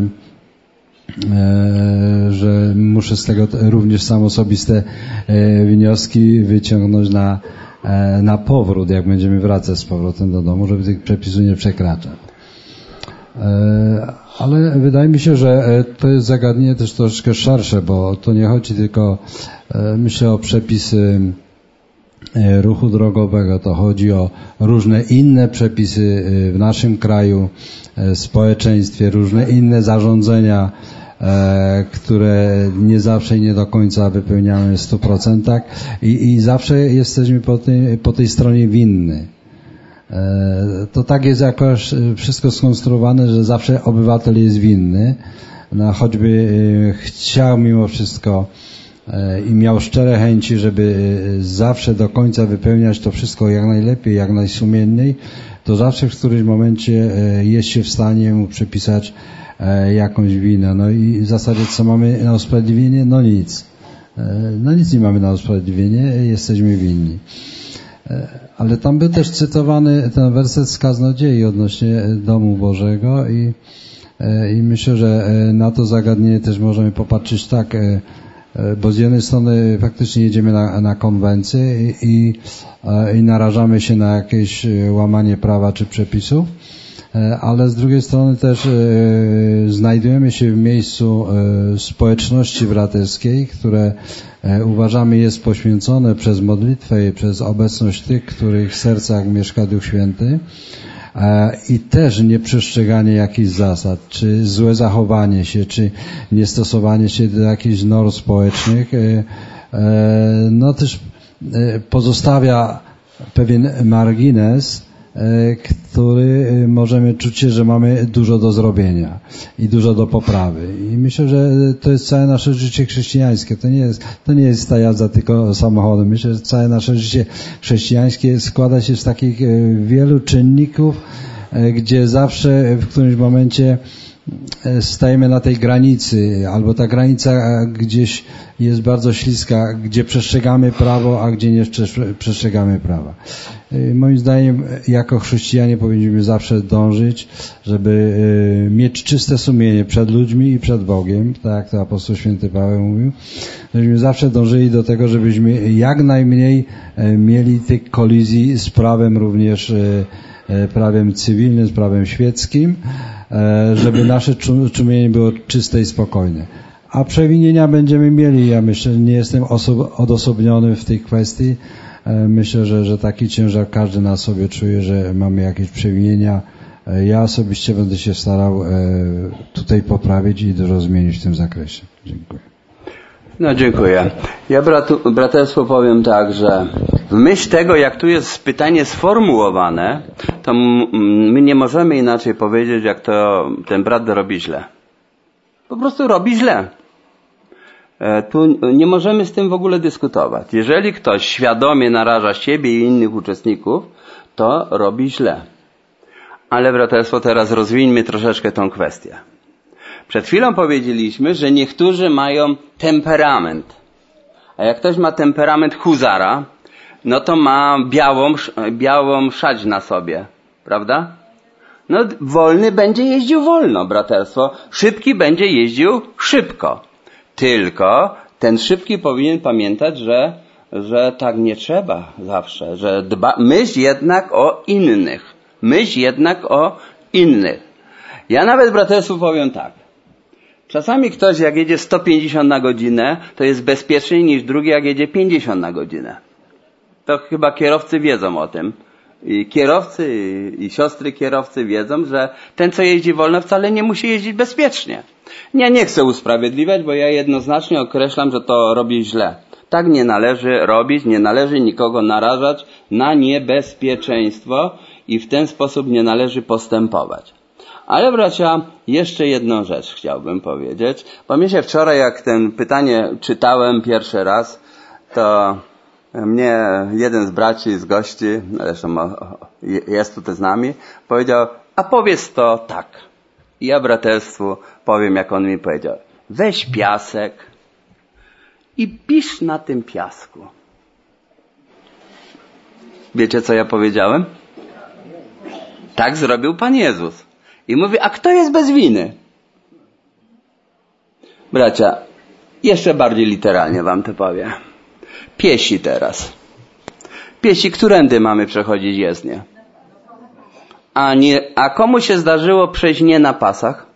[SPEAKER 6] że muszę z tego również sam osobiste wnioski wyciągnąć na, na powrót, jak będziemy wracać z powrotem do domu, żeby tych przepisów nie przekraczać. Ale wydaje mi się, że to jest zagadnienie też troszeczkę szersze, bo to nie chodzi tylko, myślę, o przepisy ruchu drogowego, to chodzi o różne inne przepisy w naszym kraju, w społeczeństwie, różne inne zarządzenia, które nie zawsze i nie do końca wypełniamy w stu procentach i, i zawsze jesteśmy po tej, po tej stronie winny. To tak jest jakoś wszystko skonstruowane, że zawsze obywatel jest winny, no, choćby chciał mimo wszystko i miał szczere chęci, żeby zawsze do końca wypełniać to wszystko jak najlepiej, jak najsumienniej, to zawsze w którymś momencie jest się w stanie mu przypisać jakąś winę. No i w zasadzie co mamy na usprawiedliwienie? No nic. No nic nie mamy na usprawiedliwienie, jesteśmy winni. Ale tam był też cytowany ten werset z Kaznodziei odnośnie domu Bożego i, i myślę, że na to zagadnienie też możemy popatrzeć tak, bo z jednej strony faktycznie jedziemy na, na konwencję i, i, i narażamy się na jakieś łamanie prawa czy przepisów, ale z drugiej strony też znajdujemy się w miejscu społeczności braterskiej, które uważamy jest poświęcone przez modlitwę i przez obecność tych, w których sercach mieszka Duch Święty i też nieprzestrzeganie jakichś zasad, czy złe zachowanie się, czy niestosowanie się do jakichś norm społecznych, no też pozostawia pewien margines, który możemy czuć się, że mamy dużo do zrobienia i dużo do poprawy. I myślę, że to jest całe nasze życie chrześcijańskie. To nie jest, to nie jest ta jazda tylko samochodem. Myślę, że całe nasze życie chrześcijańskie składa się z takich wielu czynników, gdzie zawsze w którymś momencie stajemy na tej granicy, albo ta granica gdzieś jest bardzo śliska, gdzie przestrzegamy prawo, a gdzie nie przestrzegamy prawa. Moim zdaniem jako chrześcijanie powinniśmy zawsze dążyć, żeby mieć czyste sumienie przed ludźmi i przed Bogiem, tak jak to apostoł święty Paweł mówił, żebyśmy zawsze dążyli do tego, żebyśmy jak najmniej mieli tych kolizji z prawem również prawem cywilnym, z prawem świeckim, żeby nasze sumienie było czyste i spokojne. A przewinienia będziemy mieli. Ja myślę, nie jestem oso- odosobniony w tej kwestii. Myślę, że, że taki ciężar każdy na sobie czuje, że mamy jakieś przewinienia. Ja osobiście będę się starał tutaj poprawić i dużo zmienić w tym zakresie. Dziękuję.
[SPEAKER 1] No dziękuję. Ja bratu, braterstwu powiem tak, że w myśl tego, jak tu jest pytanie sformułowane, to m- my nie możemy inaczej powiedzieć, jak to ten brat robi źle. Po prostu robi źle. E, tu nie możemy z tym w ogóle dyskutować. Jeżeli ktoś świadomie naraża siebie i innych uczestników, to robi źle. Ale braterstwo, teraz rozwińmy troszeczkę tą kwestię. Przed chwilą powiedzieliśmy, że niektórzy mają temperament. A jak ktoś ma temperament huzara, no to ma białą, białą szać na sobie. Prawda? No wolny będzie jeździł wolno, braterstwo. Szybki będzie jeździł szybko. Tylko ten szybki powinien pamiętać, że, że tak nie trzeba zawsze. Że dba, myśl jednak o innych. Myśl jednak o innych. Ja nawet braterstwu powiem tak. Czasami ktoś jak jedzie sto pięćdziesiąt na godzinę, to jest bezpieczniej niż drugi jak jedzie pięćdziesiąt na godzinę. To chyba kierowcy wiedzą o tym. I kierowcy i, i siostry kierowcy wiedzą, że ten co jeździ wolno wcale nie musi jeździć bezpiecznie. Ja nie chcę usprawiedliwiać, bo ja jednoznacznie określam, że to robi źle. Tak nie należy robić, nie należy nikogo narażać na niebezpieczeństwo i w ten sposób nie należy postępować. Ale bracia, jeszcze jedną rzecz chciałbym powiedzieć. Pamiętacie wczoraj, jak ten pytanie czytałem pierwszy raz, to mnie jeden z braci, z gości, zresztą jest tutaj z nami, powiedział, a powiedz to tak. I ja braterstwu powiem, jak on mi powiedział. Weź piasek i pisz na tym piasku. Wiecie, co ja powiedziałem? Tak zrobił Pan Jezus. I mówi, a kto jest bez winy? Bracia, jeszcze bardziej literalnie wam to powiem. Piesi teraz. Piesi, którędy mamy przechodzić jezdnię? A, nie, a komu się zdarzyło przejść nie na pasach?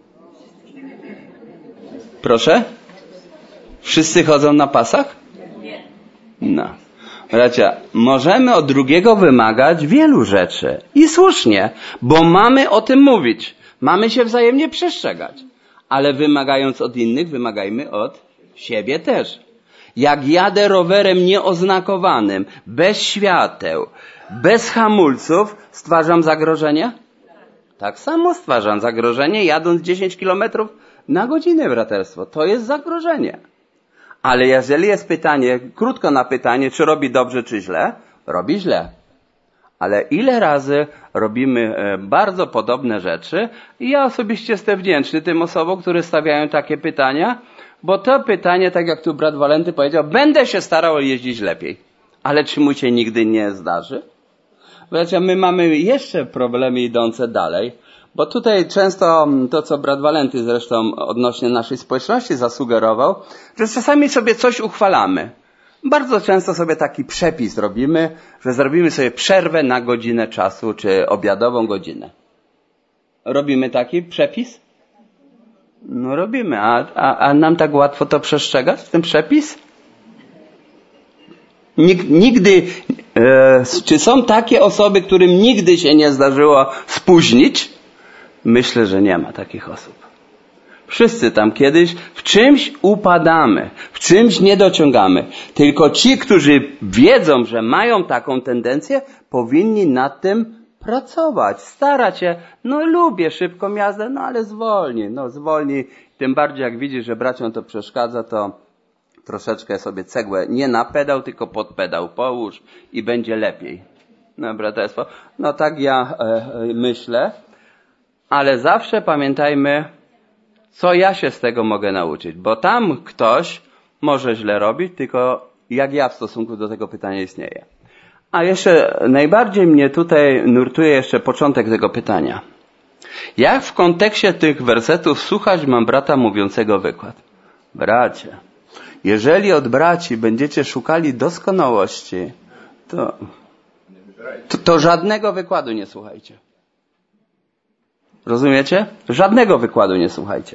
[SPEAKER 1] Proszę? Wszyscy chodzą na pasach? No. Bracia, możemy od drugiego wymagać wielu rzeczy. I słusznie, bo mamy o tym mówić. Mamy się wzajemnie przestrzegać. Ale wymagając od innych, wymagajmy od siebie też. Jak jadę rowerem nieoznakowanym, bez świateł, bez hamulców, stwarzam zagrożenie? Tak samo stwarzam zagrożenie, jadąc dziesięć kilometrów na godzinę, braterstwo. To jest zagrożenie. Ale jeżeli jest pytanie, krótko na pytanie, czy robi dobrze, czy źle, robi źle. Ale ile razy robimy bardzo podobne rzeczy i ja osobiście jestem wdzięczny tym osobom, które stawiają takie pytania, bo to pytanie, tak jak tu brat Walenty powiedział, będę się starał jeździć lepiej. Ale czy mu się nigdy nie zdarzy? Bracia, my mamy jeszcze problemy idące dalej, bo tutaj często to, co brat Walenty zresztą odnośnie naszej społeczności zasugerował, że czasami sobie coś uchwalamy. Bardzo często sobie taki przepis robimy, że zrobimy sobie przerwę na godzinę czasu, czy obiadową godzinę. Robimy taki przepis? No robimy, a, a, a nam tak łatwo to przestrzegać, ten przepis? Nig, nigdy, e, czy są takie osoby, którym nigdy się nie zdarzyło spóźnić? Myślę, że nie ma takich osób. Wszyscy tam kiedyś w czymś upadamy, w czymś nie dociągamy. Tylko ci, którzy wiedzą, że mają taką tendencję, powinni nad tym pracować, starać się. No lubię szybką jazdę, no ale zwolnij, no zwolnij. Tym bardziej jak widzisz, że braciom to przeszkadza, to troszeczkę sobie cegłę nie na pedał, tylko pod pedał połóż i będzie lepiej. No braterstwo, no tak ja e, myślę, ale zawsze pamiętajmy, co ja się z tego mogę nauczyć, bo tam ktoś może źle robić, tylko jak ja w stosunku do tego pytania istnieje. A jeszcze najbardziej mnie tutaj nurtuje jeszcze początek tego pytania. Jak w kontekście tych wersetów słuchać mam brata mówiącego wykład? Bracie, jeżeli od braci będziecie szukali doskonałości, to, to, to żadnego wykładu nie słuchajcie. Rozumiecie? Żadnego wykładu nie słuchajcie.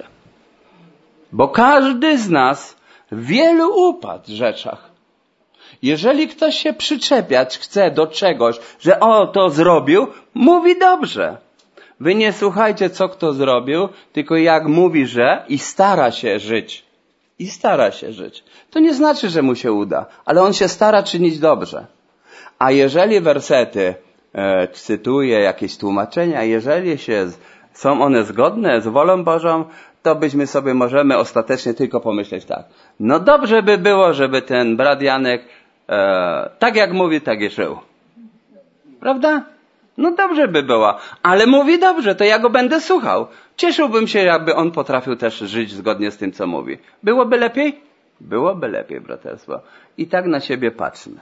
[SPEAKER 1] Bo każdy z nas wielu upadł w rzeczach. Jeżeli ktoś się przyczepiać chce do czegoś, że o, to zrobił, mówi dobrze. Wy nie słuchajcie, co kto zrobił, tylko jak mówi, że i stara się żyć. I stara się żyć. To nie znaczy, że mu się uda, ale on się stara czynić dobrze. A jeżeli wersety, e, cytuję jakieś tłumaczenia, jeżeli się, są one zgodne z wolą Bożą, to byśmy sobie możemy ostatecznie tylko pomyśleć tak. No dobrze by było, żeby ten brat Janek e, tak jak mówi, tak i żył. Prawda? No dobrze by było, ale mówi dobrze, to ja go będę słuchał. Cieszyłbym się, jakby on potrafił też żyć zgodnie z tym, co mówi. Byłoby lepiej? Byłoby lepiej, braterstwo. I tak na siebie patrzmy.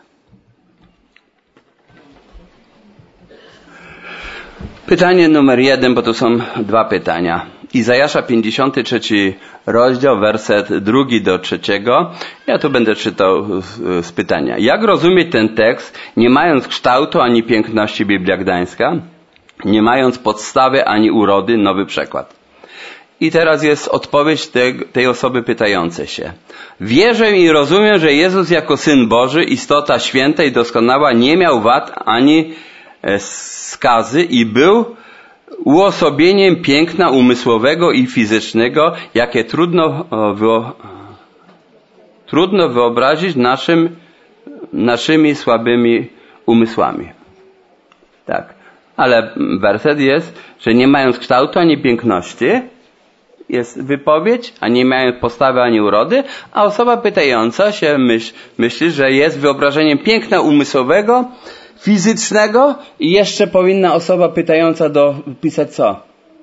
[SPEAKER 1] Pytanie numer jeden, bo tu są dwa pytania. Izajasza pięćdziesiąty trzeci rozdział, werset drugi do trzeciego. Ja tu będę czytał z pytania. Jak rozumieć ten tekst, nie mając kształtu ani piękności, Biblia Gdańska, nie mając podstawy ani urody, Nowy Przekład. I teraz jest odpowiedź tej, tej osoby pytającej się. Wierzę i rozumiem, że Jezus jako Syn Boży, istota święta i doskonała, nie miał wad ani skazy i był uosobieniem piękna umysłowego i fizycznego, jakie trudno, wyo... trudno wyobrazić naszym, naszymi słabymi umysłami. Tak. Ale werset jest, że nie mając kształtu ani piękności, jest wypowiedź, a nie mają postawy ani urody, a osoba pytająca się myśl, myśli, że jest wyobrażeniem piękna umysłowego, fizycznego i jeszcze powinna osoba pytająca dopisać co?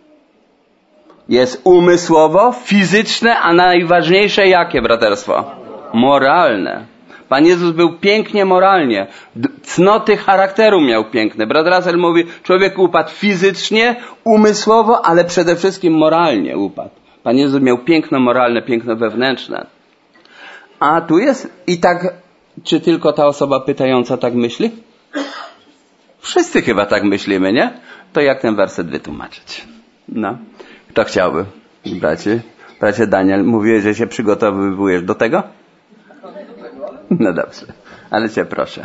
[SPEAKER 1] Jest umysłowo, fizyczne, a najważniejsze jakie, braterstwo? Moralne. Pan Jezus był pięknie moralnie. Cnoty charakteru miał piękne. Brat Russell mówi, człowiek upadł fizycznie, umysłowo, ale przede wszystkim moralnie upadł. Pan Jezus miał piękno moralne, piękno wewnętrzne. A tu jest i tak, czy tylko ta osoba pytająca tak myśli? Wszyscy chyba tak myślimy, nie? To jak ten werset wytłumaczyć? No. Kto chciałby? Bracie, bracie Daniel, mówiłeś, że się przygotowujesz do tego? No dobrze, ale cię proszę.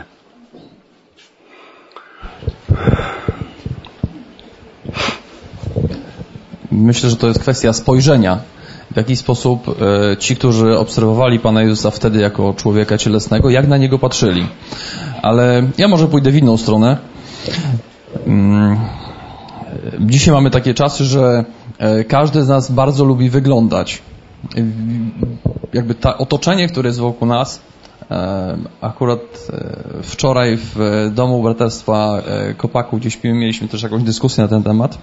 [SPEAKER 7] Myślę, że to jest kwestia spojrzenia. W jaki sposób e, ci, którzy obserwowali Pana Jezusa wtedy jako człowieka cielesnego, jak na Niego patrzyli. Ale ja może pójdę w inną stronę. Hmm. Dzisiaj mamy takie czasy, że e, każdy z nas bardzo lubi wyglądać. E, jakby to otoczenie, które jest wokół nas, e, akurat e, wczoraj w domu braterstwa e, Kopaków, gdzieś mieliśmy też jakąś dyskusję na ten temat,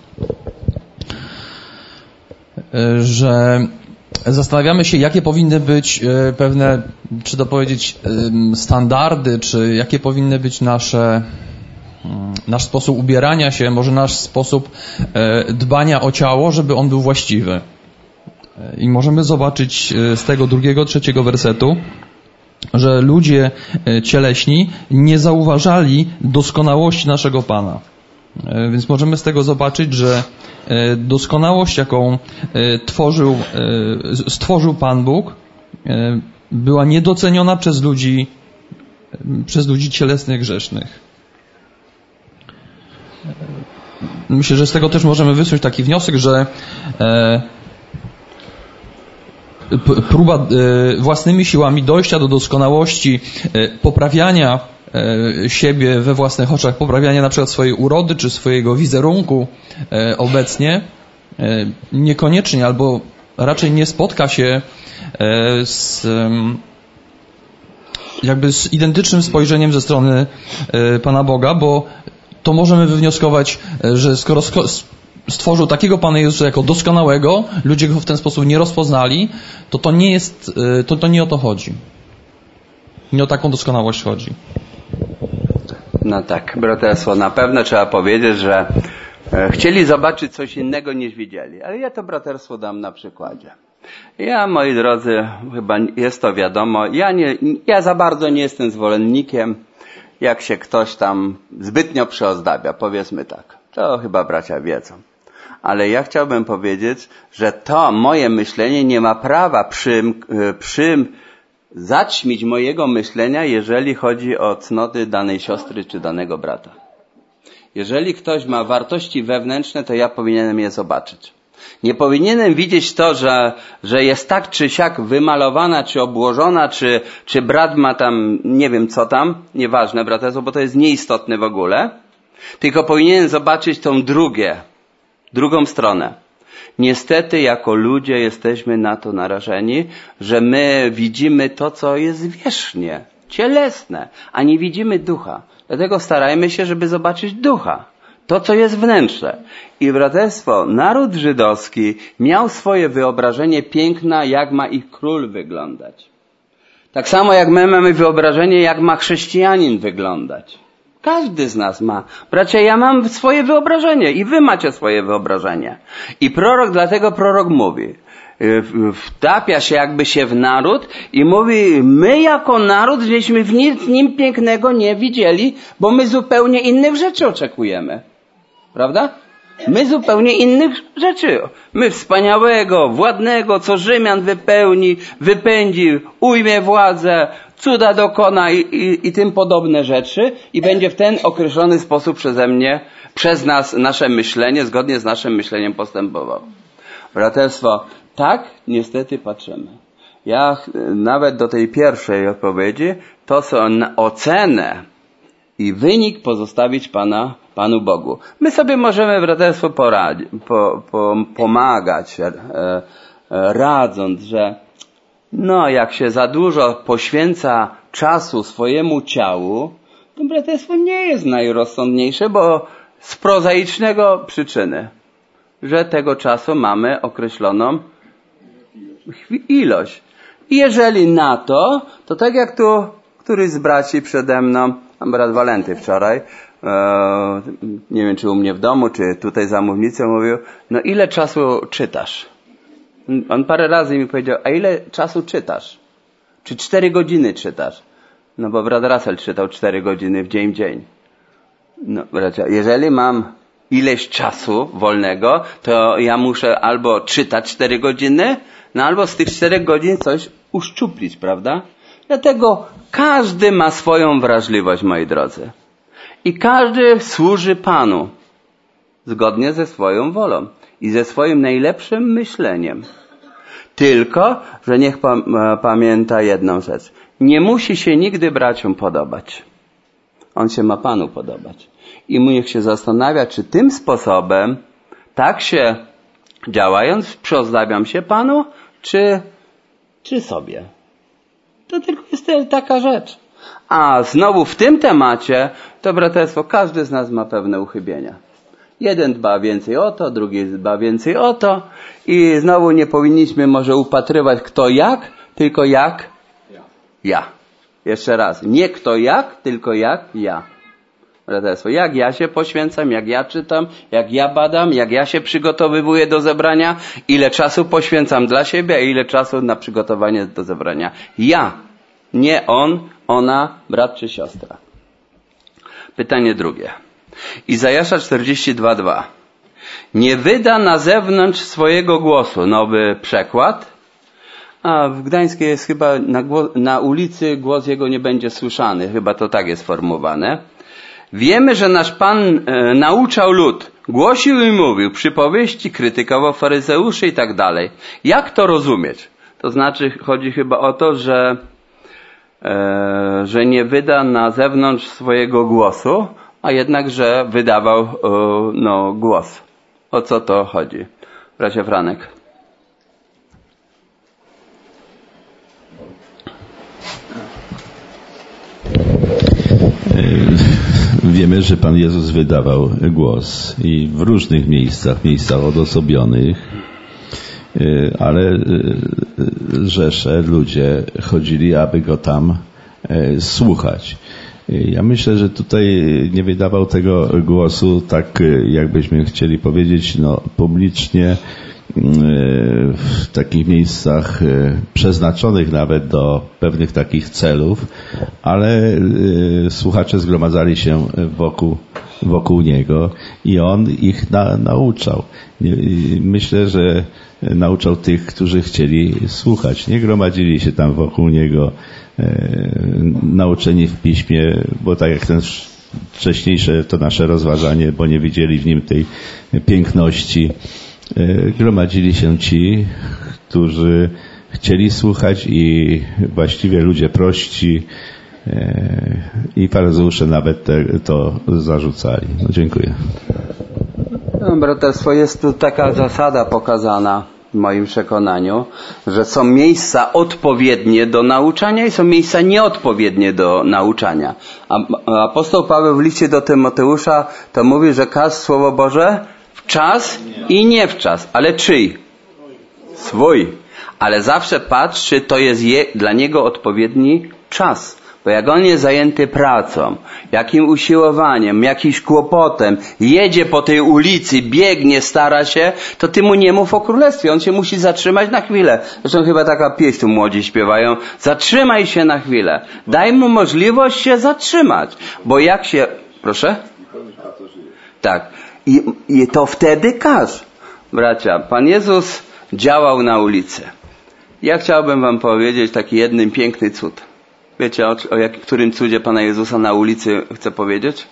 [SPEAKER 7] e, że zastanawiamy się, jakie powinny być e, pewne, czy to powiedzieć, e, standardy, czy jakie powinny być nasze nasz sposób ubierania się, może nasz sposób e, dbania o ciało, żeby on był właściwy. I możemy zobaczyć z tego drugiego, trzeciego wersetu, że ludzie cieleśni nie zauważali doskonałości naszego Pana. E, więc możemy z tego zobaczyć, że e, doskonałość, jaką e, tworzył, e, stworzył Pan Bóg, e, była niedoceniona przez ludzi, e, przez ludzi cielesnych, grzesznych. Myślę, że z tego też możemy wysnuć taki wniosek, że e, p, próba e, własnymi siłami dojścia do doskonałości, e, poprawiania e, siebie we własnych oczach, poprawiania na przykład swojej urody czy swojego wizerunku e, obecnie, e, niekoniecznie albo raczej nie spotka się e, z e, jakby z identycznym spojrzeniem ze strony e, Pana Boga, bo to możemy wywnioskować, że skoro stworzył takiego Pana Jezusa jako doskonałego, ludzie go w ten sposób nie rozpoznali, to to nie jest, to, to nie o to chodzi. Nie o taką doskonałość chodzi.
[SPEAKER 1] No tak, braterstwo, na pewno trzeba powiedzieć, że chcieli zobaczyć coś innego niż widzieli. Ale ja to braterstwo dam na przykładzie. Ja, moi drodzy, chyba jest to wiadomo, ja, nie, ja za bardzo nie jestem zwolennikiem, jak się ktoś tam zbytnio przyozdabia, powiedzmy tak. To chyba bracia wiedzą. Ale ja chciałbym powiedzieć, że to moje myślenie nie ma prawa przym, przym zaćmić mojego myślenia, jeżeli chodzi o cnoty danej siostry czy danego brata. Jeżeli ktoś ma wartości wewnętrzne, to ja powinienem je zobaczyć. Nie powinienem widzieć to, że, że jest tak czy siak wymalowana, czy obłożona, czy, czy brat ma tam, nie wiem co tam, nieważne braterstwo, bo to jest nieistotne w ogóle. Tylko powinienem zobaczyć tą drugie, drugą stronę. Niestety jako ludzie jesteśmy na to narażeni, że my widzimy to, co jest wierzchnie, cielesne, a nie widzimy ducha. Dlatego starajmy się, żeby zobaczyć ducha. To, co jest wnętrze. I braterstwo, naród żydowski miał swoje wyobrażenie piękna, jak ma ich król wyglądać. Tak samo jak my mamy wyobrażenie, jak ma chrześcijanin wyglądać. Każdy z nas ma. Bracia, ja mam swoje wyobrażenie i wy macie swoje wyobrażenie. I prorok, dlatego prorok mówi, wtapia się jakby się w naród i mówi, my jako naród żeśmy w nic nim pięknego nie widzieli, bo my zupełnie innych rzeczy oczekujemy. Prawda? My zupełnie innych rzeczy. My wspaniałego, władnego, co Rzymian wypełni, wypędzi, ujmie władzę, cuda dokona i, i, i tym podobne rzeczy i będzie w ten określony sposób przeze mnie, przez nas, nasze myślenie, zgodnie z naszym myśleniem postępował. Braterstwo, tak niestety patrzymy. Ja nawet do tej pierwszej odpowiedzi, to są ocenę i wynik pozostawić Pana Panu Bogu. My sobie możemy, braterstwo, poradzi, po, po, pomagać, e, e, radząc, że no, jak się za dużo poświęca czasu swojemu ciału, to braterstwo nie jest najrozsądniejsze, bo z prozaicznego przyczyny, że tego czasu mamy określoną ilość. I jeżeli na to, to tak jak tu któryś z braci przede mną, brat Walenty wczoraj, e, nie wiem czy u mnie w domu, czy tutaj za mównicą mówił, no ile czasu czytasz? On parę razy mi powiedział, a ile czasu czytasz? Czy cztery godziny czytasz? No bo brat Russell czytał cztery godziny w dzień w dzień. No bracia, jeżeli mam ileś czasu wolnego, to ja muszę albo czytać cztery godziny, no albo z tych czterech godzin coś uszczuplić, prawda? Dlatego każdy ma swoją wrażliwość, moi drodzy. I każdy służy Panu zgodnie ze swoją wolą i ze swoim najlepszym myśleniem. Tylko, że niech pa- pamięta jedną rzecz. Nie musi się nigdy braciom podobać. On się ma Panu podobać. I mu niech się zastanawia, czy tym sposobem, tak się działając, przyozdabiam się Panu, czy, czy sobie. To tylko jest taka rzecz. A znowu w tym temacie, to braterstwo, każdy z nas ma pewne uchybienia. Jeden dba więcej o to, drugi dba więcej o to i znowu nie powinniśmy może upatrywać kto jak, tylko jak ja. Jeszcze raz. Nie kto jak, tylko jak ja. Braterstwo, jak ja się poświęcam, jak ja czytam, jak ja badam, jak ja się przygotowywuję do zebrania, ile czasu poświęcam dla siebie, a ile czasu na przygotowanie do zebrania. Ja. Nie on, ona, brat czy siostra. Pytanie drugie. Izajasza czterdzieści dwa dwa. Nie wyda na zewnątrz swojego głosu. Nowy przekład. A w Gdańskiej jest chyba na, na ulicy głos jego nie będzie słyszany. Chyba to tak jest sformułowane. Wiemy, że nasz Pan e, nauczał lud. Głosił i mówił. Przypowieści, krytykował faryzeuszy i tak dalej. Jak to rozumieć? To znaczy chodzi chyba o to, że, e, że nie wyda na zewnątrz swojego głosu, a jednak, że wydawał e, no, głos. O co to chodzi? Bracia Franek.
[SPEAKER 3] Wiemy, że Pan Jezus wydawał głos i w różnych miejscach, miejscach odosobionych, ale rzesze, ludzie chodzili, aby Go tam słuchać. Ja myślę, że tutaj nie wydawał tego głosu tak, jakbyśmy chcieli powiedzieć, no publicznie, w takich miejscach przeznaczonych nawet do pewnych takich celów, ale słuchacze zgromadzali się wokół, wokół niego i on ich na, nauczał. Myślę, że nauczał tych, którzy chcieli słuchać. Nie gromadzili się tam wokół niego nauczeni w piśmie, bo tak jak ten wcześniejsze to nasze rozważanie, bo nie widzieli w nim tej piękności. Gromadzili się ci, którzy chcieli słuchać i właściwie ludzie prości i faryzeusze nawet te, to zarzucali. No, dziękuję.
[SPEAKER 1] No, braterstwo, jest tu taka zasada pokazana w moim przekonaniu, że są miejsca odpowiednie do nauczania i są miejsca nieodpowiednie do nauczania. A apostoł Paweł w liście do Tymoteusza to mówi, że każ Słowo Boże w czas i nie w czas. Ale czyj? Swój. Ale zawsze patrz, czy to jest je, dla niego odpowiedni czas. Bo jak on jest zajęty pracą, jakim usiłowaniem, jakimś kłopotem, jedzie po tej ulicy, biegnie, stara się, to ty mu nie mów o królestwie. On się musi zatrzymać na chwilę. Zresztą chyba taka pieśń tu młodzi śpiewają. Zatrzymaj się na chwilę. Daj mu możliwość się zatrzymać. Bo jak się... Proszę? Tak. I, i to wtedy każ. Bracia, Pan Jezus działał na ulicy. Ja chciałbym wam powiedzieć taki jeden piękny cud. Wiecie, o, o jak, którym cudzie Pana Jezusa na ulicy chcę powiedzieć?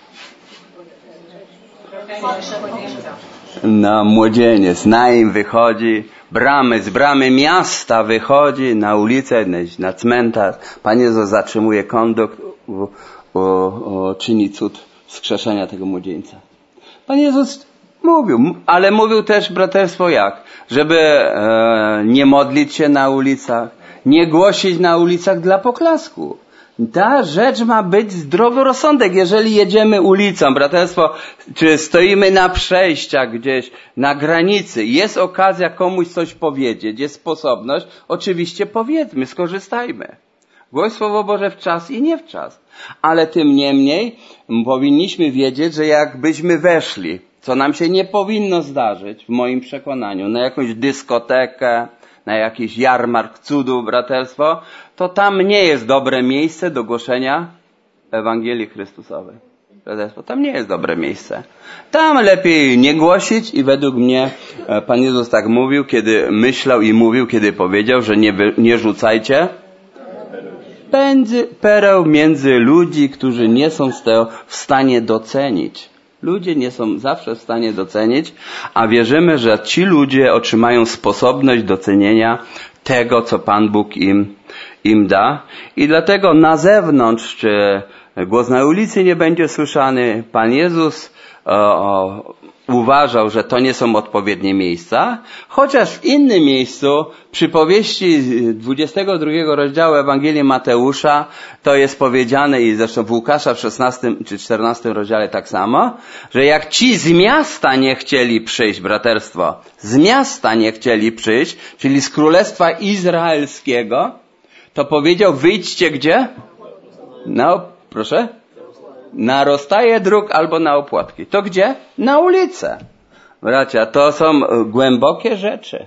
[SPEAKER 1] Na młodzieniec, na im wychodzi, bramy, z bramy miasta wychodzi na ulicę, na cmentarz. Pan Jezus zatrzymuje kondukt, o, o, o, czyni cud wskrzeszenia tego młodzieńca. Pan Jezus mówił, ale mówił też braterstwo jak? Żeby e, nie modlić się na ulicach, nie głosić na ulicach dla poklasku. Ta rzecz ma być zdrowy rozsądek. Jeżeli jedziemy ulicą, braterstwo, czy stoimy na przejściach gdzieś, na granicy, jest okazja komuś coś powiedzieć, jest sposobność, oczywiście powiedzmy, skorzystajmy. Głoś Słowo Boże w czas i nie w czas. Ale tym niemniej powinniśmy wiedzieć, że jakbyśmy weszli, co nam się nie powinno zdarzyć, w moim przekonaniu, na jakąś dyskotekę, na jakiś jarmark cudów, braterstwo, to tam nie jest dobre miejsce do głoszenia Ewangelii Chrystusowej. Braterstwo, tam nie jest dobre miejsce. Tam lepiej nie głosić i według mnie Pan Jezus tak mówił, kiedy myślał i mówił, kiedy powiedział, że nie, nie rzucajcie pędzy, pereł między ludzi, którzy nie są w stanie docenić. Ludzie nie są zawsze w stanie docenić, a wierzymy, że ci ludzie otrzymają sposobność docenienia tego, co Pan Bóg im, im da. I dlatego na zewnątrz, czy głos na ulicy nie będzie słyszany, Pan Jezus o, o, uważał, że to nie są odpowiednie miejsca, chociaż w innym miejscu, przy powieści dwudziestego drugiego rozdziału Ewangelii Mateusza, to jest powiedziane i zresztą w Łukasza w szesnastym czy czternastym rozdziale tak samo, że jak ci z miasta nie chcieli przyjść, braterstwo, z miasta nie chcieli przyjść, czyli z Królestwa Izraelskiego, to powiedział, wyjdźcie gdzie? No, proszę? Na rozstaje dróg albo na opłatki. To gdzie? Na ulicę. Bracia, to są głębokie rzeczy.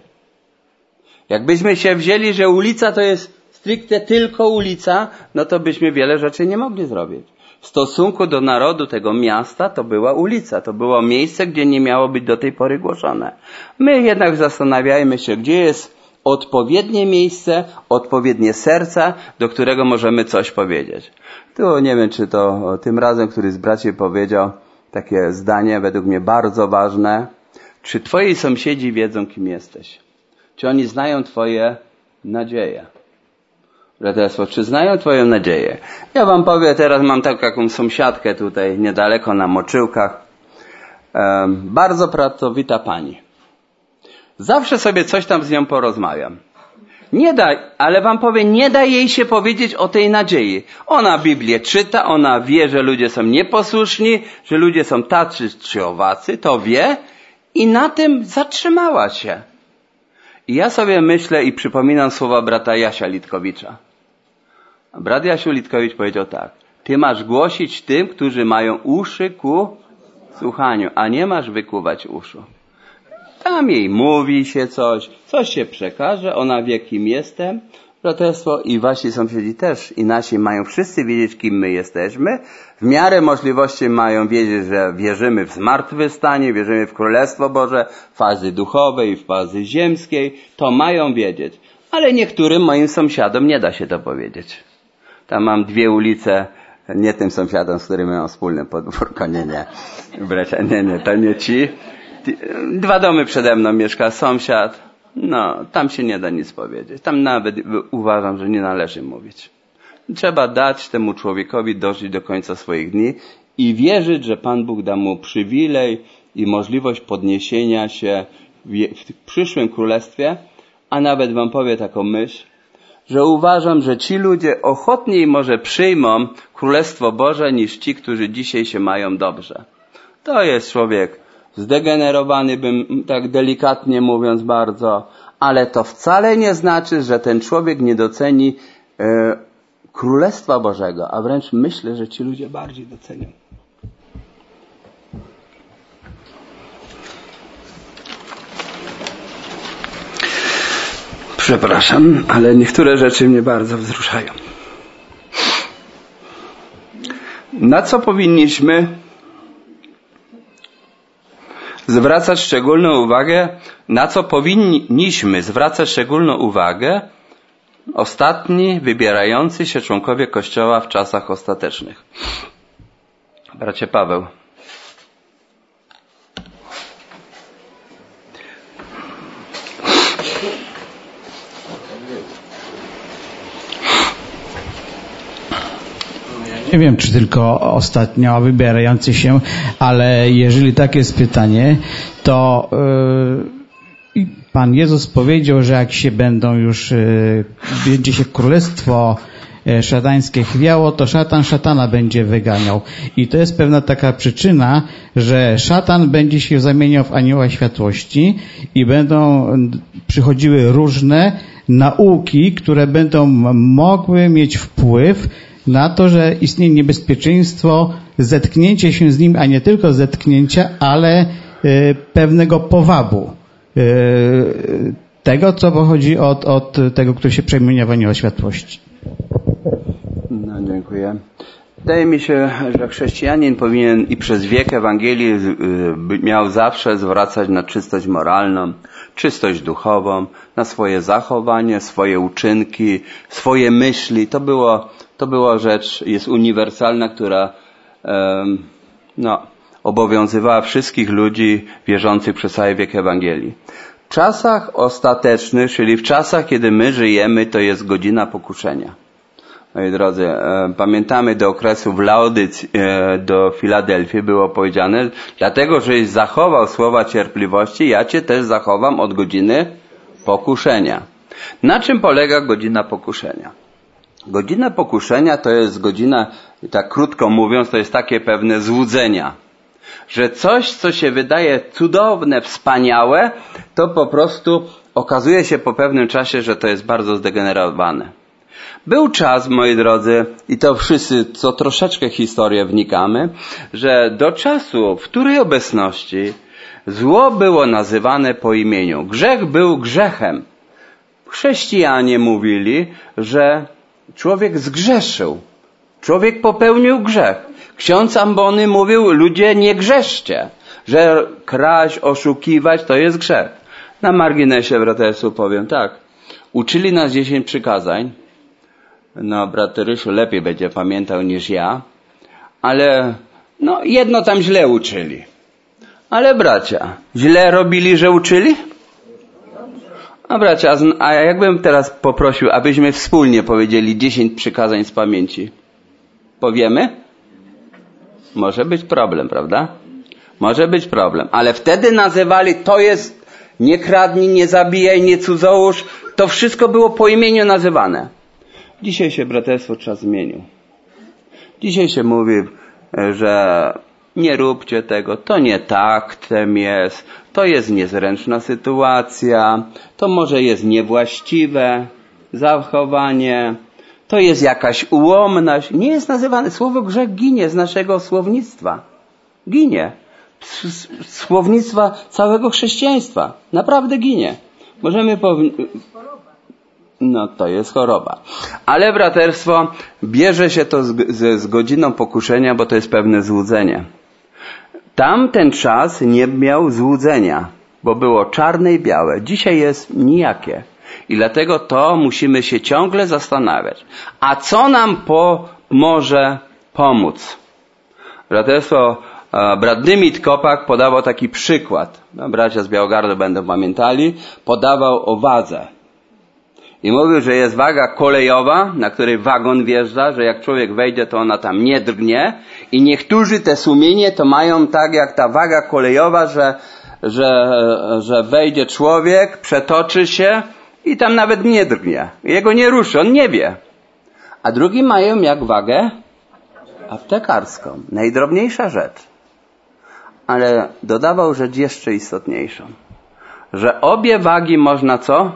[SPEAKER 1] Jakbyśmy się wzięli, że ulica to jest stricte tylko ulica, no to byśmy wiele rzeczy nie mogli zrobić. W stosunku do narodu tego miasta to była ulica. To było miejsce, gdzie nie miało być do tej pory głoszone. My jednak zastanawiajmy się, gdzie jest odpowiednie miejsce, odpowiednie serce, do którego możemy coś powiedzieć. Tu nie wiem, czy to tym razem któryś z braci powiedział takie zdanie, według mnie bardzo ważne. Czy twoi sąsiedzi wiedzą, kim jesteś? Czy oni znają twoje nadzieje? Braterstwo, czy znają twoją nadzieję? Ja wam powiem, teraz mam taką sąsiadkę tutaj niedaleko na Moczyłkach. Um, bardzo pracowita pani. Zawsze sobie coś tam z nią porozmawiam. Nie da, ale wam powiem, nie da jej się powiedzieć o tej nadziei. Ona Biblię czyta, ona wie, że ludzie są nieposłuszni, że ludzie są tacy czy owacy, to wie i na tym zatrzymała się. I ja sobie myślę i przypominam słowa brata Jasia Litkowicza. Brat Jasiu Litkowicz powiedział tak: ty masz głosić tym, którzy mają uszy ku słuchaniu, a nie masz wykuwać uszu. Tam jej mówi się coś, coś się przekaże, ona wie, kim jestem, braterstwo, i wasi sąsiedzi też i nasi mają wszyscy wiedzieć, kim my jesteśmy. W miarę możliwości mają wiedzieć, że wierzymy w zmartwychwstanie, wierzymy w Królestwo Boże, fazy duchowej i w fazy ziemskiej, to mają wiedzieć. Ale niektórym moim sąsiadom nie da się to powiedzieć. Tam mam dwie ulice, nie tym sąsiadom, z którymi mam wspólne podwórko, nie, nie, bracia, nie, nie, to nie ci. Dwa domy przede mną mieszka sąsiad, no, tam się nie da nic powiedzieć. Tam nawet uważam, że nie należy mówić. Trzeba dać temu człowiekowi dożyć do końca swoich dni i wierzyć, że Pan Bóg da mu przywilej i możliwość podniesienia się w przyszłym królestwie, a nawet wam powiem taką myśl, że uważam, że ci ludzie ochotniej może przyjmą Królestwo Boże niż ci, którzy dzisiaj się mają dobrze. To jest człowiek zdegenerowany, bym tak delikatnie mówiąc bardzo, ale to wcale nie znaczy, że ten człowiek nie doceni e, Królestwa Bożego, a wręcz myślę, że ci ludzie bardziej docenią. Przepraszam, ale niektóre rzeczy mnie bardzo wzruszają. Na co powinniśmy zwracać szczególną uwagę, na co powinniśmy zwracać szczególną uwagę ostatni wybierający się członkowie Kościoła w czasach ostatecznych? Bracie Paweł.
[SPEAKER 5] nie wiem, czy tylko ostatnio wybierający się, ale jeżeli takie jest pytanie, to yy, Pan Jezus powiedział, że jak się będą już, yy, będzie się królestwo szatańskie chwiało, to szatan szatana będzie wyganiał. I to jest pewna taka przyczyna, że szatan będzie się zamieniał w anioła światłości i będą przychodziły różne nauki, które będą mogły mieć wpływ na to, że istnieje niebezpieczeństwo zetknięcia się z nim, a nie tylko zetknięcia, ale y, pewnego powabu. Y, tego, co pochodzi od, od tego, który się przemienia w anioła światłości.
[SPEAKER 1] No, dziękuję. Wydaje mi się, że chrześcijanin powinien i przez wiek Ewangelii miał zawsze zwracać na czystość moralną, czystość duchową, na swoje zachowanie, swoje uczynki, swoje myśli. To było, to była rzecz, jest uniwersalna, która um, no, obowiązywała wszystkich ludzi wierzących przez cały wiek Ewangelii. W czasach ostatecznych, czyli w czasach, kiedy my żyjemy, to jest godzina pokuszenia. Moi drodzy, pamiętamy do okresu w Laodycji, do Filadelfii było powiedziane, dlatego, żeś zachował słowa cierpliwości, ja cię też zachowam od godziny pokuszenia. Na czym polega godzina pokuszenia? Godzina pokuszenia to jest godzina, tak krótko mówiąc, to jest takie pewne złudzenia. Że coś, co się wydaje cudowne, wspaniałe, to po prostu okazuje się po pewnym czasie, że to jest bardzo zdegenerowane. Był czas, moi drodzy, i to wszyscy, co troszeczkę historię wnikamy, że do czasu, w której obecności zło było nazywane po imieniu. Grzech był grzechem. Chrześcijanie mówili, że człowiek zgrzeszył. Człowiek popełnił grzech. Ksiądz Ambony mówił, ludzie nie grzeszcie, że kraść, oszukiwać to jest grzech. Na marginesie braterstwu powiem tak. Uczyli nas dziesięć przykazań. No, brat Rysiu lepiej będzie pamiętał niż ja, ale no jedno tam źle uczyli. Ale bracia, źle robili, że uczyli? A bracia, a jakbym teraz poprosił, abyśmy wspólnie powiedzieli dziesięć przykazań z pamięci. Powiemy? Może być problem, prawda? Może być problem. Ale wtedy nazywali, to jest nie kradnij, nie zabijaj, nie cudzołóż. To wszystko było po imieniu nazywane. Dzisiaj się braterstwo czas zmienił. Dzisiaj się mówi, że nie róbcie tego, to nie taktem jest, to jest niezręczna sytuacja, to może jest niewłaściwe zachowanie, to jest jakaś ułomność. Nie jest nazywane, słowo grzech ginie z naszego słownictwa. Ginie. Z słownictwa całego chrześcijaństwa. Naprawdę ginie. Możemy powiedzieć... No to jest choroba. Ale braterstwo, bierze się to z, z, z godziną pokuszenia, bo to jest pewne złudzenie. Tamten czas nie miał złudzenia, bo było czarne i białe. Dzisiaj jest nijakie. I dlatego to musimy się ciągle zastanawiać. A co nam po, może pomóc? Braterstwo, brat Dymit Kopak podawał taki przykład. No, bracia z Białogardu będą pamiętali. Podawał o wadze. I mówił, że jest waga kolejowa, na której wagon wjeżdża, że jak człowiek wejdzie, to ona tam nie drgnie. I niektórzy te sumienie to mają tak jak ta waga kolejowa, że, że, że wejdzie człowiek, przetoczy się i tam nawet nie drgnie. Jego nie ruszy, on nie wie. A drugi mają jak wagę aptekarską. Najdrobniejsza rzecz. Ale dodawał rzecz jeszcze istotniejszą. Że obie wagi można co?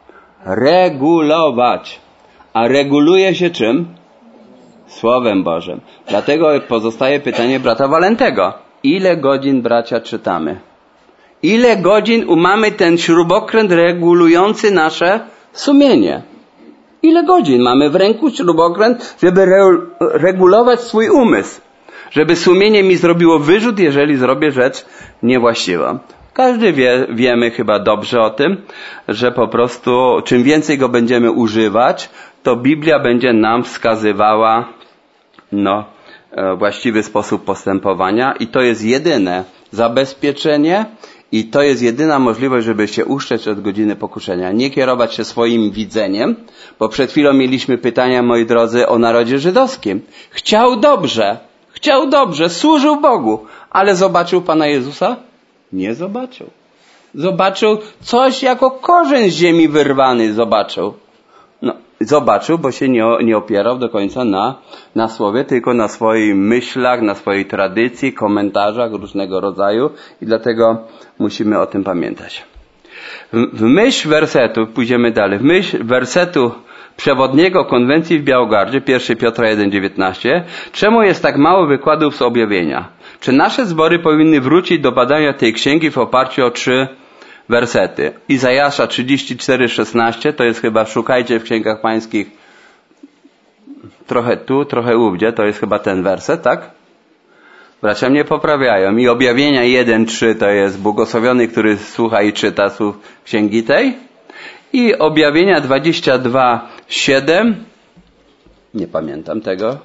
[SPEAKER 1] Regulować. A reguluje się czym? Słowem Bożym. Dlatego pozostaje pytanie brata Walentego. Ile godzin, bracia, czytamy? Ile godzin mamy ten śrubokręt regulujący nasze sumienie? Ile godzin mamy w ręku śrubokręt, żeby re- regulować swój umysł? Żeby sumienie mi zrobiło wyrzut, jeżeli zrobię rzecz niewłaściwą. Każdy wie, wiemy chyba dobrze o tym, że po prostu czym więcej go będziemy używać, to Biblia będzie nam wskazywała no, właściwy sposób postępowania i to jest jedyne zabezpieczenie I to jest jedyna możliwość, żeby się uszczeć od godziny pokuszenia. Nie kierować się swoim widzeniem, bo przed chwilą mieliśmy pytania, moi drodzy, o narodzie żydowskim. Chciał dobrze, chciał dobrze, służył Bogu, ale zobaczył Pana Jezusa? Nie zobaczył. Zobaczył coś jako korzeń z ziemi wyrwany, zobaczył. No, zobaczył, bo się nie, nie opierał do końca na, na słowie, tylko na swoich myślach, na swojej tradycji, komentarzach różnego rodzaju i dlatego musimy o tym pamiętać. W, w myśl wersetu, pójdziemy dalej, w myśl wersetu przewodniego konwencji w Białogardzie, pierwszy Piotra jeden dziewiętnaście, czemu jest tak mało wykładów z objawienia? Czy nasze zbory powinny wrócić do badania tej księgi w oparciu o trzy wersety? Izajasza trzydzieści cztery szesnaście, to jest chyba szukajcie w księgach pańskich trochę tu, trochę ówdzie, to jest chyba ten werset, tak? Bracia mnie poprawiają. I objawienia jeden trzy to jest błogosławiony, który słucha i czyta słów księgi tej. I objawienia dwadzieścia dwa siedem, nie pamiętam tego,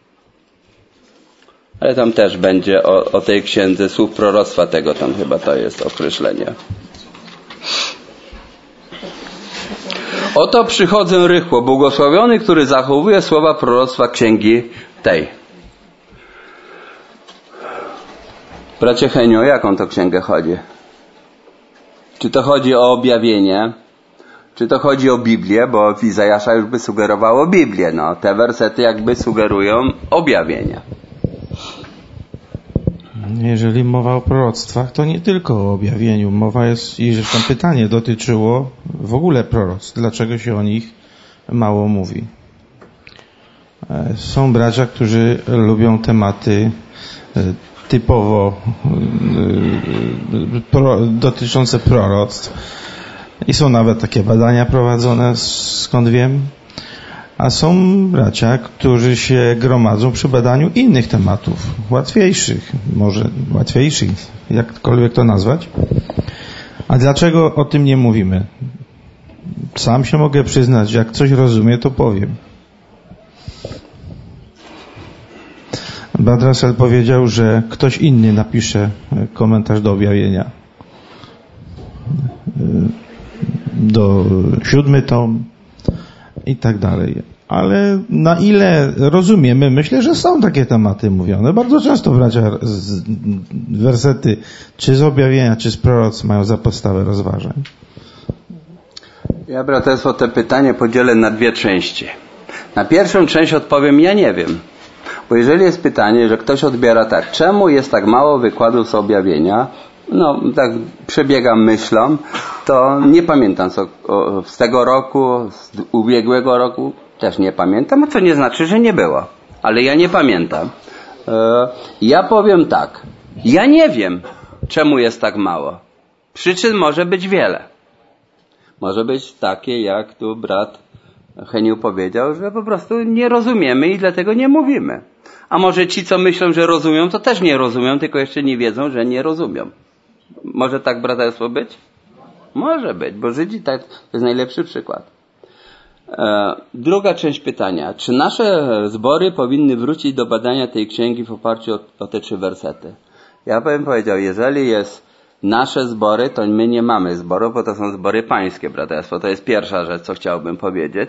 [SPEAKER 1] ale tam też będzie o, o tej księdze słów proroctwa tego, tam chyba to jest określenie. Oto przychodzę rychło, błogosławiony, który zachowuje słowa proroctwa księgi tej. Bracie Heniu, o jaką to księgę chodzi? Czy to chodzi o objawienie? Czy to chodzi o Biblię? Bo w Izajasza już by sugerowało Biblię. No, te wersety jakby sugerują objawienie.
[SPEAKER 4] Jeżeli mowa o proroctwach, to nie tylko o objawieniu. Mowa jest, i zresztą pytanie dotyczyło w ogóle proroctw. Dlaczego się o nich mało mówi? Są bracia, którzy lubią tematy typowo pro, dotyczące proroctw. I są nawet takie badania prowadzone, skąd wiem. A są bracia, którzy się gromadzą przy badaniu innych tematów, łatwiejszych, może łatwiejszych, jakkolwiek to nazwać. A dlaczego o tym nie mówimy? Sam się mogę przyznać, że jak coś rozumiem, to powiem. Brat Russell powiedział, że ktoś inny napisze komentarz do objawienia. Do siódmy tom i tak dalej. Ale na ile rozumiemy, myślę, że są takie tematy mówione. Bardzo często bracia z wersety czy z objawienia, czy z proroc mają za podstawę rozważań.
[SPEAKER 1] Ja, braterstwo, te pytanie podzielę na dwie części. Na pierwszą część odpowiem, ja nie wiem. Bo jeżeli jest pytanie, że ktoś odbiera tak, czemu jest tak mało wykładów z objawienia, no tak przebiegam myślą, to nie pamiętam co, o, z tego roku, z ubiegłego roku też nie pamiętam, co nie znaczy, że nie było. Ale ja nie pamiętam. E, ja powiem tak, ja nie wiem, czemu jest tak mało. Przyczyn może być wiele. Może być takie, jak tu brat Heniu powiedział, że po prostu nie rozumiemy i dlatego nie mówimy. A może ci, co myślą, że rozumią, to też nie rozumią, tylko jeszcze nie wiedzą, że nie rozumią. Może tak braterstwo być? Może być, bo Żydzi tak, to jest najlepszy przykład. E, druga część pytania. Czy nasze zbory powinny wrócić do badania tej księgi w oparciu o, o te trzy wersety? Ja bym powiedział, jeżeli jest nasze zbory, to my nie mamy zborów, bo to są zbory pańskie, braterstwo. To jest pierwsza rzecz, co chciałbym powiedzieć.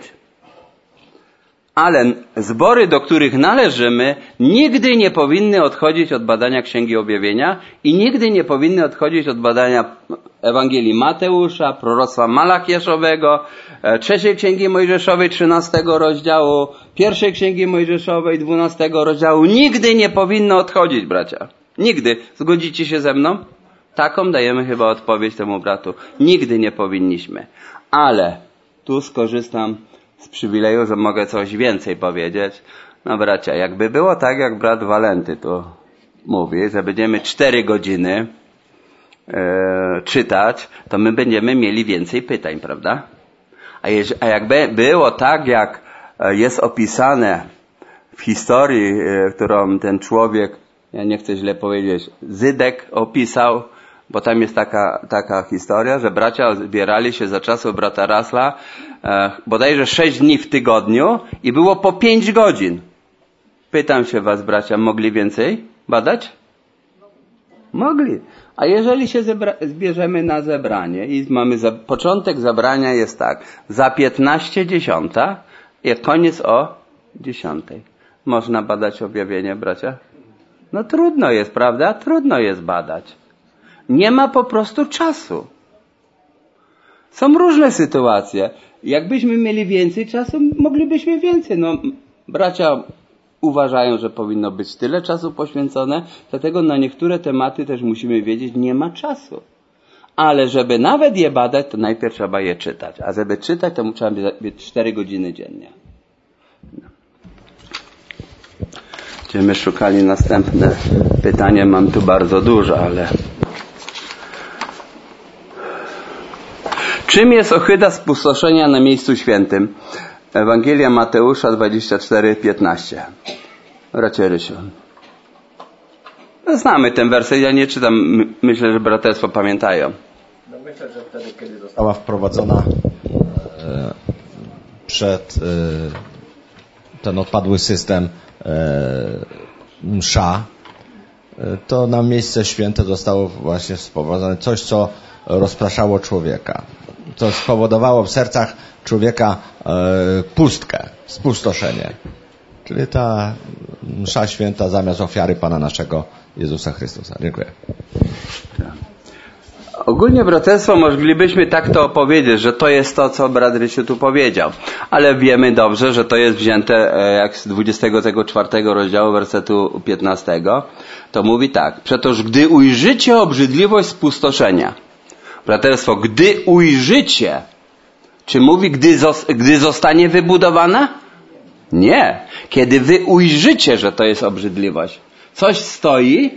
[SPEAKER 1] Ale zbory, do których należymy, nigdy nie powinny odchodzić od badania Księgi Objawienia i nigdy nie powinny odchodzić od badania Ewangelii Mateusza, proroctwa Malachiaszowego, trzeciej Księgi Mojżeszowej, trzynastego rozdziału, pierwszej Księgi Mojżeszowej, dwunastego rozdziału. Nigdy nie powinno odchodzić, bracia. Nigdy. Zgodzicie się ze mną? Taką dajemy chyba odpowiedź temu bratu. Nigdy nie powinniśmy. Ale tu skorzystam z przywileju, że mogę coś więcej powiedzieć. No bracia, jakby było tak, jak brat Walenty tu mówi, że będziemy cztery godziny e, czytać, to my będziemy mieli więcej pytań, prawda? A, jeż, a jakby było tak, jak jest opisane w historii, e, którą ten człowiek, ja nie chcę źle powiedzieć, Zydek opisał, bo tam jest taka, taka historia, że bracia zbierali się za czasów brata Rasla e, bodajże sześć dni w tygodniu i było po pięć godzin. Pytam się was, bracia, mogli więcej badać? Mogli. A jeżeli się zebra- zbierzemy na zebranie i mamy za- początek zebrania jest tak, za piętnaście dziesiąta i koniec o dziesiątej. Można badać objawienie, bracia? No trudno jest, prawda? Trudno jest badać. Nie ma po prostu czasu. Są różne sytuacje. Jakbyśmy mieli więcej czasu, moglibyśmy więcej. No, bracia uważają, że powinno być tyle czasu poświęcone, dlatego na niektóre tematy też musimy wiedzieć, nie ma czasu. Ale żeby nawet je badać, to najpierw trzeba je czytać. A żeby czytać, to trzeba mieć cztery godziny dziennie. No. Będziemy szukali następne pytanie. Mam tu bardzo dużo, ale... Czym jest ohyda spustoszenia na miejscu świętym? Ewangelia Mateusza dwadzieścia cztery piętnaście. Bracie Rysiu. No, znamy ten werset, ja nie czytam, myślę, że braterstwo pamiętają.
[SPEAKER 2] No myślę, że wtedy, kiedy została wprowadzona e, przed e, ten odpadły system e, msza, e, to na miejsce święte zostało właśnie sprowadzone coś, co rozpraszało człowieka. Co spowodowało w sercach człowieka e, pustkę, spustoszenie. Czyli ta msza święta zamiast ofiary Pana naszego Jezusa Chrystusa. Dziękuję.
[SPEAKER 1] Ogólnie braterstwo moglibyśmy tak to opowiedzieć, że to jest to, co brat Rysiu tu powiedział. Ale wiemy dobrze, że to jest wzięte jak z dwudziestego czwartego rozdziału wersetu piętnastego. To mówi tak. Przetoż gdy ujrzycie obrzydliwość spustoszenia. Braterstwo, gdy ujrzycie. Czy mówi, gdy, zos- gdy zostanie wybudowana? Nie. Kiedy wy ujrzycie, że to jest obrzydliwość. Coś stoi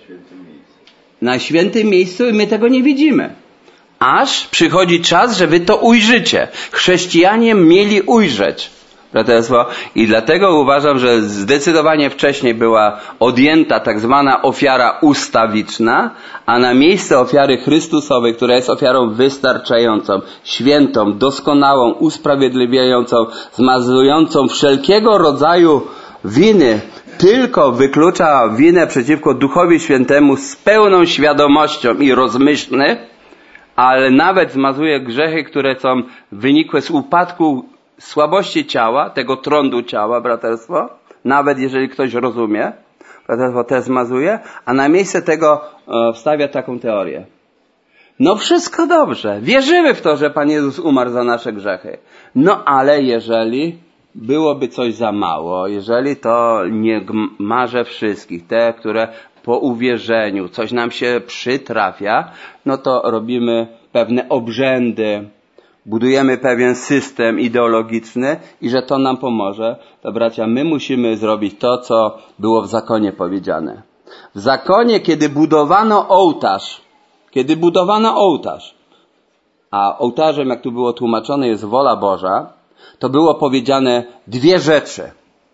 [SPEAKER 1] na świętym miejscu i my tego nie widzimy. Aż przychodzi czas, że wy to ujrzycie. Chrześcijanie mieli ujrzeć. Braterstwo. I dlatego uważam, że zdecydowanie wcześniej była odjęta tak zwana ofiara ustawiczna, a na miejsce ofiary Chrystusowej, która jest ofiarą wystarczającą, świętą, doskonałą, usprawiedliwiającą, zmazującą wszelkiego rodzaju winy, tylko wyklucza winę przeciwko Duchowi Świętemu z pełną świadomością i rozmyślny, ale nawet zmazuje grzechy, które są wynikłe z upadku, słabości ciała, tego trądu ciała, braterstwo, nawet jeżeli ktoś rozumie, braterstwo też zmazuje, a na miejsce tego e, wstawia taką teorię. No wszystko dobrze, wierzymy w to, że Pan Jezus umarł za nasze grzechy. No ale jeżeli byłoby coś za mało, jeżeli to nie gmarze wszystkich, te, które po uwierzeniu coś nam się przytrafia, no to robimy pewne obrzędy, budujemy pewien system ideologiczny i że to nam pomoże, to bracia, my musimy zrobić to, co było w zakonie powiedziane. W zakonie, kiedy budowano ołtarz, kiedy budowano ołtarz, a ołtarzem, jak tu było tłumaczone, jest wola Boża, to było powiedziane dwie rzeczy.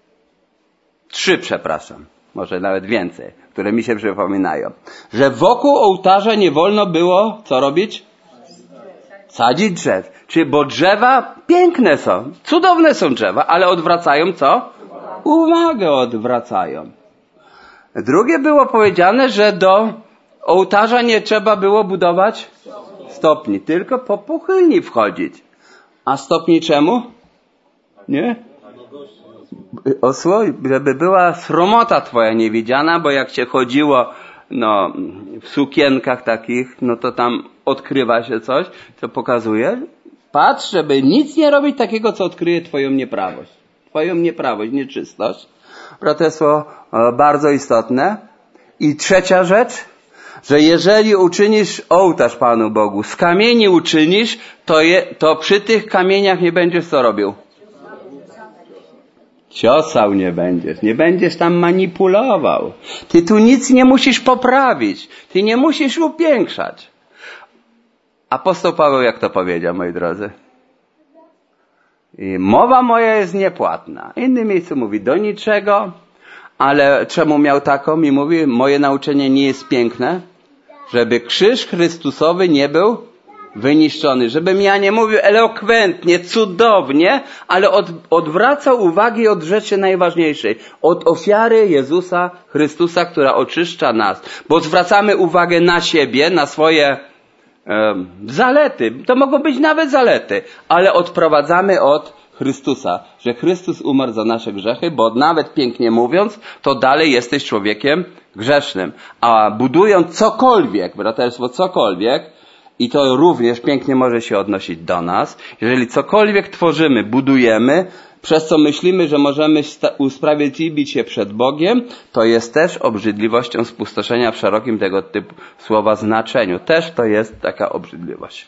[SPEAKER 1] Trzy, przepraszam, może nawet więcej, które mi się przypominają. Że wokół ołtarza nie wolno było, co robić? Sadzić drzew. Czy, bo drzewa piękne są, cudowne są drzewa, ale odwracają co? Uwagę odwracają. Drugie było powiedziane, że do ołtarza nie trzeba było budować stopni, tylko po pochylni wchodzić. A stopni czemu? Nie? Osło, żeby była sromota twoja niewidziana, bo jak się chodziło no, w sukienkach takich, no to tam odkrywa się coś, co pokazuje. Patrz, żeby nic nie robić takiego, co odkryje twoją nieprawość. Twoją nieprawość, nieczystość. Braterstwo bardzo istotne. I trzecia rzecz, że jeżeli uczynisz ołtarz Panu Bogu, z kamieni uczynisz, to, je, to przy tych kamieniach nie będziesz co robił? Ciosał nie będziesz, nie będziesz tam manipulował. Ty tu nic nie musisz poprawić, ty nie musisz upiększać. Apostoł Paweł jak to powiedział, moi drodzy? I mowa moja jest niepłatna. W innym miejscu mówi do niczego, ale czemu miał taką? I mówi, moje nauczenie nie jest piękne, żeby krzyż Chrystusowy nie był wyniszczony, żebym ja nie mówił elokwentnie, cudownie, ale od, odwracał uwagę od rzeczy najważniejszej, od ofiary Jezusa Chrystusa, która oczyszcza nas, bo zwracamy uwagę na siebie, na swoje e, zalety, to mogą być nawet zalety, ale odprowadzamy od Chrystusa, że Chrystus umarł za nasze grzechy, bo nawet pięknie mówiąc, to dalej jesteś człowiekiem grzesznym, a budując cokolwiek, braterstwo, cokolwiek, i to również pięknie może się odnosić do nas. Jeżeli cokolwiek tworzymy, budujemy, przez co myślimy, że możemy usprawiedliwić się przed Bogiem, to jest też obrzydliwością spustoszenia w szerokim tego typu słowa znaczeniu. Też to jest taka obrzydliwość.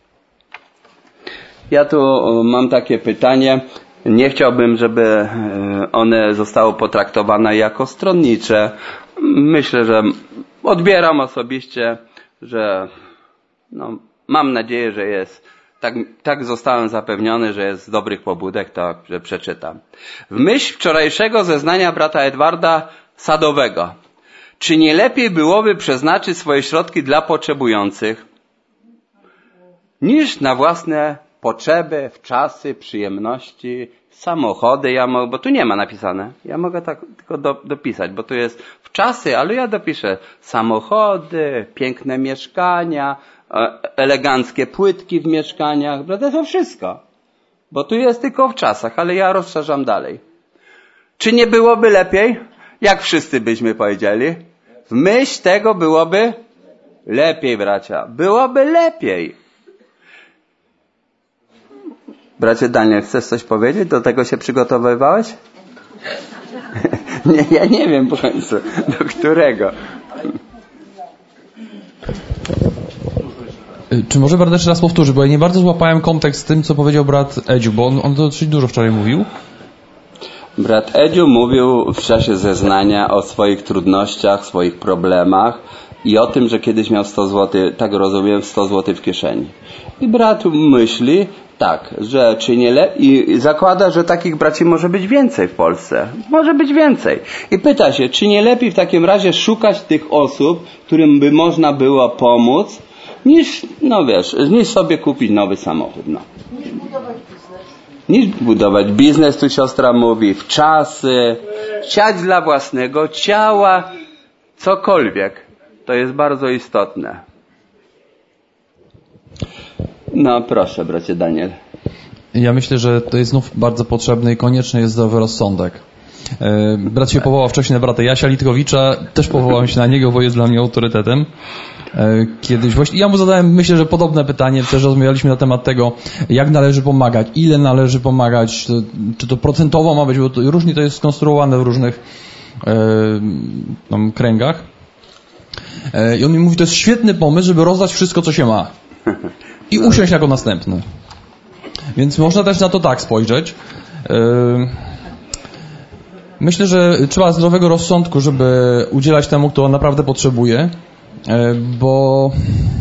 [SPEAKER 1] Ja tu mam takie pytanie. Nie chciałbym, żeby one zostało potraktowane jako stronnicze. Myślę, że odbieram osobiście, że no, mam nadzieję, że jest, tak, tak zostałem zapewniony, że jest z dobrych pobudek, to że przeczytam. W myśl wczorajszego zeznania brata Edwarda Sadowego, czy nie lepiej byłoby przeznaczyć swoje środki dla potrzebujących, niż na własne potrzeby, wczasy, przyjemności, samochody, ja mogę, bo tu nie ma napisane, ja mogę tak tylko do, dopisać, bo tu jest wczasy, ale ja dopiszę samochody, piękne mieszkania, eleganckie płytki w mieszkaniach, prawda? To wszystko. Bo tu jest tylko w czasach, ale ja rozszerzam dalej. Czy nie byłoby lepiej? Jak wszyscy byśmy powiedzieli? W myśl tego byłoby lepiej, bracia. Byłoby lepiej. Bracie Daniel, chcesz coś powiedzieć? Do tego się przygotowywałeś? Nie, ja nie wiem w końcu. Do którego?
[SPEAKER 7] Czy może brat jeszcze raz powtórzy, bo ja nie bardzo złapałem kontekst z tym, co powiedział brat Edziu, bo on, on to dosyć dużo wczoraj mówił.
[SPEAKER 1] Brat Edziu mówił w czasie zeznania o swoich trudnościach, swoich problemach i o tym, że kiedyś miał sto złotych, tak rozumiem, sto złotych w kieszeni. I brat myśli tak, że czy nie le... i zakłada, że takich braci może być więcej w Polsce. Może być więcej. I pyta się, czy nie lepiej w takim razie szukać tych osób, którym by można było pomóc, niż, no wiesz, niż sobie kupić nowy samochód. No. Niż budować biznes. Niż budować biznes, tu siostra mówi, w czasy, siać dla własnego ciała, cokolwiek. To jest bardzo istotne. No proszę, bracie Daniel.
[SPEAKER 7] Ja myślę, że to jest znów bardzo potrzebny i konieczny jest zdrowy rozsądek. Brat się powołał wcześniej na brata Jasia Litkowicza, też powołałem się na niego, bo jest dla mnie autorytetem. Kiedyś właśnie, ja mu zadałem, myślę, że podobne pytanie, też rozmawialiśmy na temat tego, jak należy pomagać, ile należy pomagać, czy to procentowo ma być, bo to, różnie to jest skonstruowane w różnych e, tam, kręgach. E, I on mi mówi, to jest świetny pomysł, żeby rozdać wszystko, co się ma i usiąść jako następny. Więc można też na to tak spojrzeć. E, myślę, że trzeba zdrowego rozsądku, żeby udzielać temu, kto naprawdę potrzebuje. Bo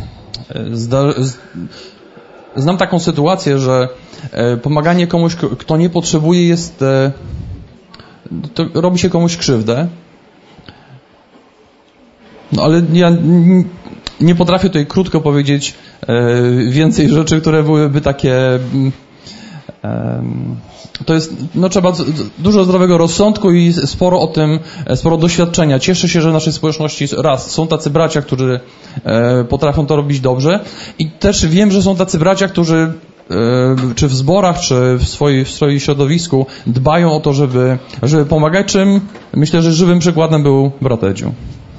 [SPEAKER 7] znam taką sytuację, że pomaganie komuś, kto nie potrzebuje, jest, to robi się komuś krzywdę. No ale ja nie potrafię tutaj krótko powiedzieć więcej rzeczy, które byłyby takie... To jest, no trzeba dużo zdrowego rozsądku i sporo o tym, sporo doświadczenia. Cieszę się, że w naszej społeczności raz są tacy bracia, którzy e, potrafią to robić dobrze i też wiem, że są tacy bracia, którzy e, czy w zborach, czy w swoim, w swoim środowisku dbają o to, żeby, żeby pomagać, czym myślę, że żywym przykładem był brat Edziu.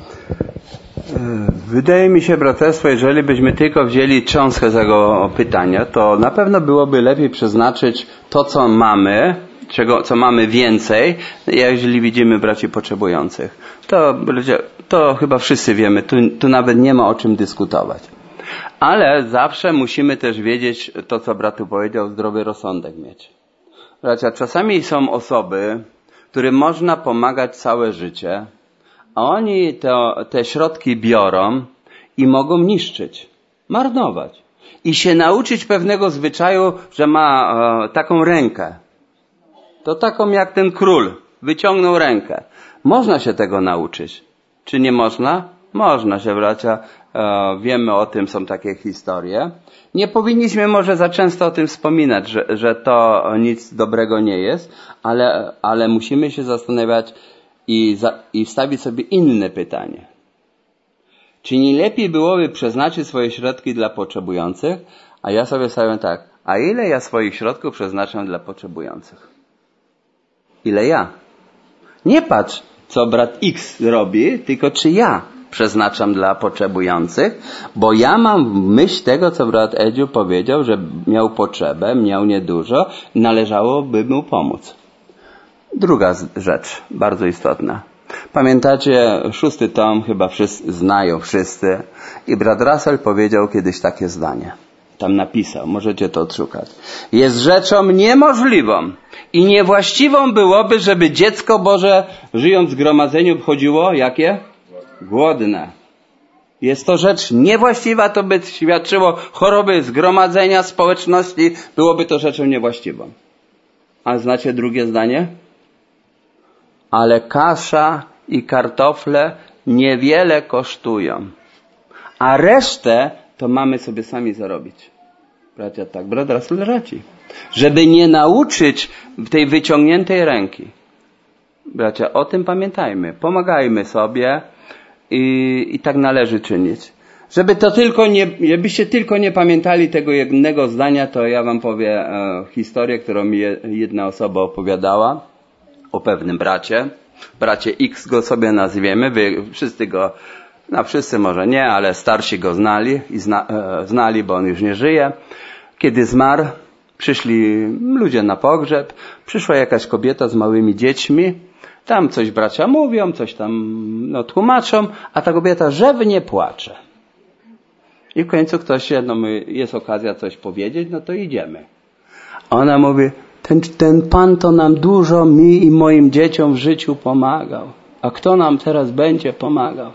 [SPEAKER 1] Wydaje mi się, braterstwo, jeżeli byśmy tylko wzięli cząstkę tego pytania, to na pewno byłoby lepiej przeznaczyć to, co mamy, czego, co mamy więcej, jeżeli widzimy braci potrzebujących. To, to chyba wszyscy wiemy, tu, tu nawet nie ma o czym dyskutować. Ale zawsze musimy też wiedzieć to, co brat tu powiedział, zdrowy rozsądek mieć. Bracia, czasami są osoby, którym można pomagać całe życie, a oni te, te środki biorą i mogą niszczyć, marnować. I się nauczyć pewnego zwyczaju, że ma e, taką rękę. To taką jak ten król. Wyciągnął rękę. Można się tego nauczyć. Czy nie można? Można się, bracia, e, wiemy o tym, są takie historie. Nie powinniśmy może za często o tym wspominać, że, że to nic dobrego nie jest, ale, ale musimy się zastanawiać i, za, i wstawić sobie inne pytanie. Czy nie lepiej byłoby przeznaczyć swoje środki dla potrzebujących? A ja sobie stawiam tak, a ile ja swoich środków przeznaczam dla potrzebujących? Ile ja? Nie patrz, co brat X robi, tylko czy ja przeznaczam dla potrzebujących, bo ja mam myśl tego, co brat Edziu powiedział, że miał potrzebę, miał niedużo, należałoby mu pomóc. Druga rzecz, bardzo istotna. Pamiętacie, szósty tom chyba wszyscy znają wszyscy i brat Russell powiedział kiedyś takie zdanie. Tam napisał, możecie to odszukać. Jest rzeczą niemożliwą i niewłaściwą byłoby, żeby dziecko Boże żyjąc w zgromadzeniu chodziło, jakie? Głodne. Jest to rzecz niewłaściwa, to by świadczyło choroby zgromadzenia, społeczności, byłoby to rzeczą niewłaściwą. A znacie drugie zdanie? Ale kasza i kartofle niewiele kosztują, a resztę to mamy sobie sami zarobić. Bracia, tak, brat Russell radzi. Żeby nie nauczyć tej wyciągniętej ręki. Bracia, o tym pamiętajmy. Pomagajmy sobie i, i tak należy czynić. Żeby to tylko nie, żebyście tylko nie pamiętali tego jednego zdania, to ja wam powiem e, historię, którą mi jedna osoba opowiadała o pewnym bracie. Bracie X go sobie nazwiemy. Wy wszyscy go, no wszyscy może nie, ale starsi go znali i zna, e, znali, bo on już nie żyje. Kiedy zmarł, przyszli ludzie na pogrzeb, przyszła jakaś kobieta z małymi dziećmi, tam coś bracia mówią, coś tam no, tłumaczą, a ta kobieta rzewnie płacze. I w końcu ktoś, no jest okazja coś powiedzieć, no to idziemy. Ona mówi, ten, ten Pan to nam dużo, mi i moim dzieciom w życiu pomagał. A kto nam teraz będzie pomagał?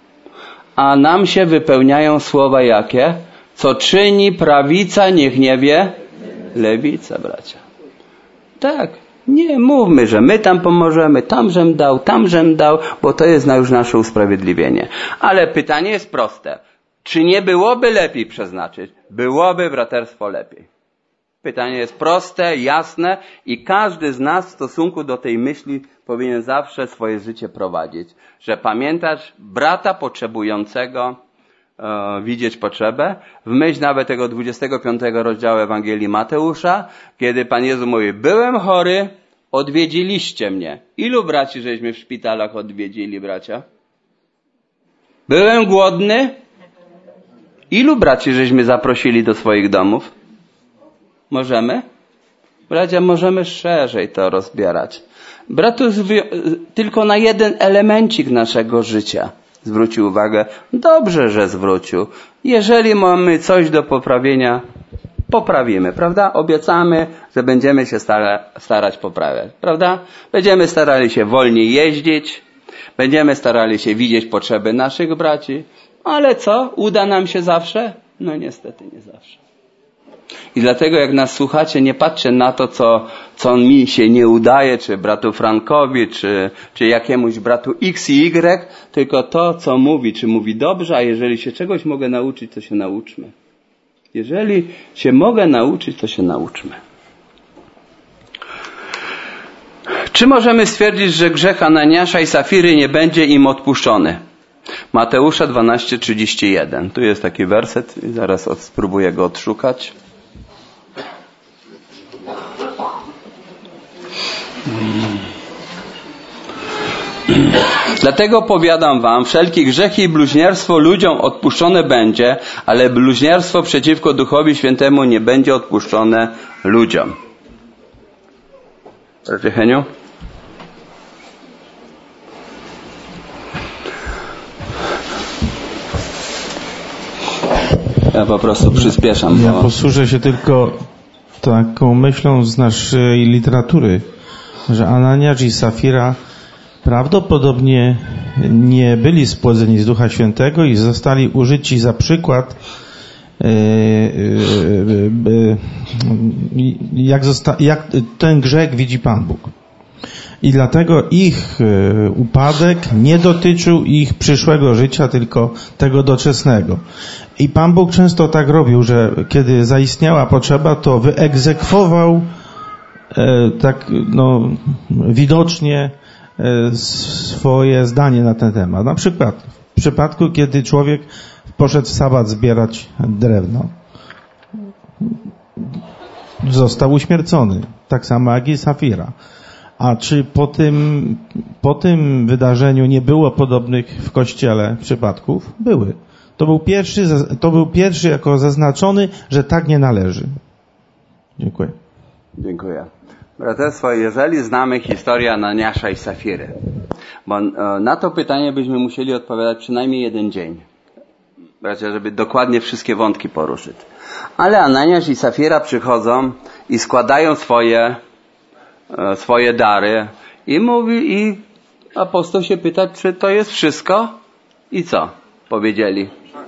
[SPEAKER 1] A nam się wypełniają słowa jakie? Co czyni prawica, niech nie wie lewica, bracia. Tak, nie mówmy, że my tam pomożemy, tamżem dał, tamżem dał, bo to jest już nasze usprawiedliwienie. Ale pytanie jest proste. Czy nie byłoby lepiej przeznaczyć? Byłoby braterstwo lepiej. Pytanie jest proste, jasne i każdy z nas w stosunku do tej myśli powinien zawsze swoje życie prowadzić. Że pamiętać brata potrzebującego, e, widzieć potrzebę. W myśl nawet tego dwudziestego piątego rozdziału Ewangelii Mateusza, kiedy Pan Jezus mówi, byłem chory, odwiedziliście mnie. Ilu braci żeśmy w szpitalach odwiedzili, bracia? Byłem głodny. Ilu braci żeśmy zaprosili do swoich domów? Możemy? Bracia, możemy szerzej to rozbierać. Brat tylko na jeden elemencik naszego życia zwrócił uwagę. Dobrze, że zwrócił. Jeżeli mamy coś do poprawienia, poprawimy, prawda? Obiecamy, że będziemy się stara, starać poprawiać, prawda? Będziemy starali się wolniej jeździć, będziemy starali się widzieć potrzeby naszych braci, ale co? Uda nam się zawsze? No niestety nie zawsze. I dlatego jak nas słuchacie, nie patrzcie na to, co, co mi się nie udaje, czy bratu Frankowi, czy, czy jakiemuś bratu X i Y, tylko to, co mówi, czy mówi dobrze, a jeżeli się czegoś mogę nauczyć, to się nauczmy. Jeżeli się mogę nauczyć, to się nauczmy. Czy możemy stwierdzić, że grzech Ananiasza i Safiry nie będzie im odpuszczony? Mateusza dwanaście trzydzieści jeden. Tu jest taki werset, zaraz spróbuję go odszukać. Dlatego powiadam wam, wszelkie grzechy i bluźnierstwo ludziom odpuszczone będzie, ale bluźnierstwo przeciwko Duchowi Świętemu nie będzie odpuszczone ludziom. Bracie Heniu? Ja po prostu przyspieszam.
[SPEAKER 4] Ja posłużę się tylko taką myślą z naszej literatury, że Ananiasz i Safira prawdopodobnie nie byli spłodzeni z Ducha Świętego i zostali użyci za przykład, jak, zosta- jak ten grzech widzi Pan Bóg. I dlatego ich upadek nie dotyczył ich przyszłego życia, tylko tego doczesnego. I Pan Bóg często tak robił, że kiedy zaistniała potrzeba, to wyegzekwował e, tak no, widocznie e, swoje zdanie na ten temat. Na przykład w przypadku, kiedy człowiek poszedł w sabat zbierać drewno, został uśmiercony. Tak samo jak i Safira. A czy po tym, po tym wydarzeniu nie było podobnych w Kościele przypadków? Były. To był pierwszy, to był pierwszy jako zaznaczony, że tak nie należy. Dziękuję.
[SPEAKER 1] Dziękuję. Braterstwo, jeżeli znamy historię Ananiasza i Safiry, bo na to pytanie byśmy musieli odpowiadać przynajmniej jeden dzień. Bracia, żeby dokładnie wszystkie wątki poruszyć. Ale Ananiasz i Safira przychodzą i składają swoje, swoje dary i mówi, i apostoł się pyta, czy to jest wszystko? I co? Powiedzieli.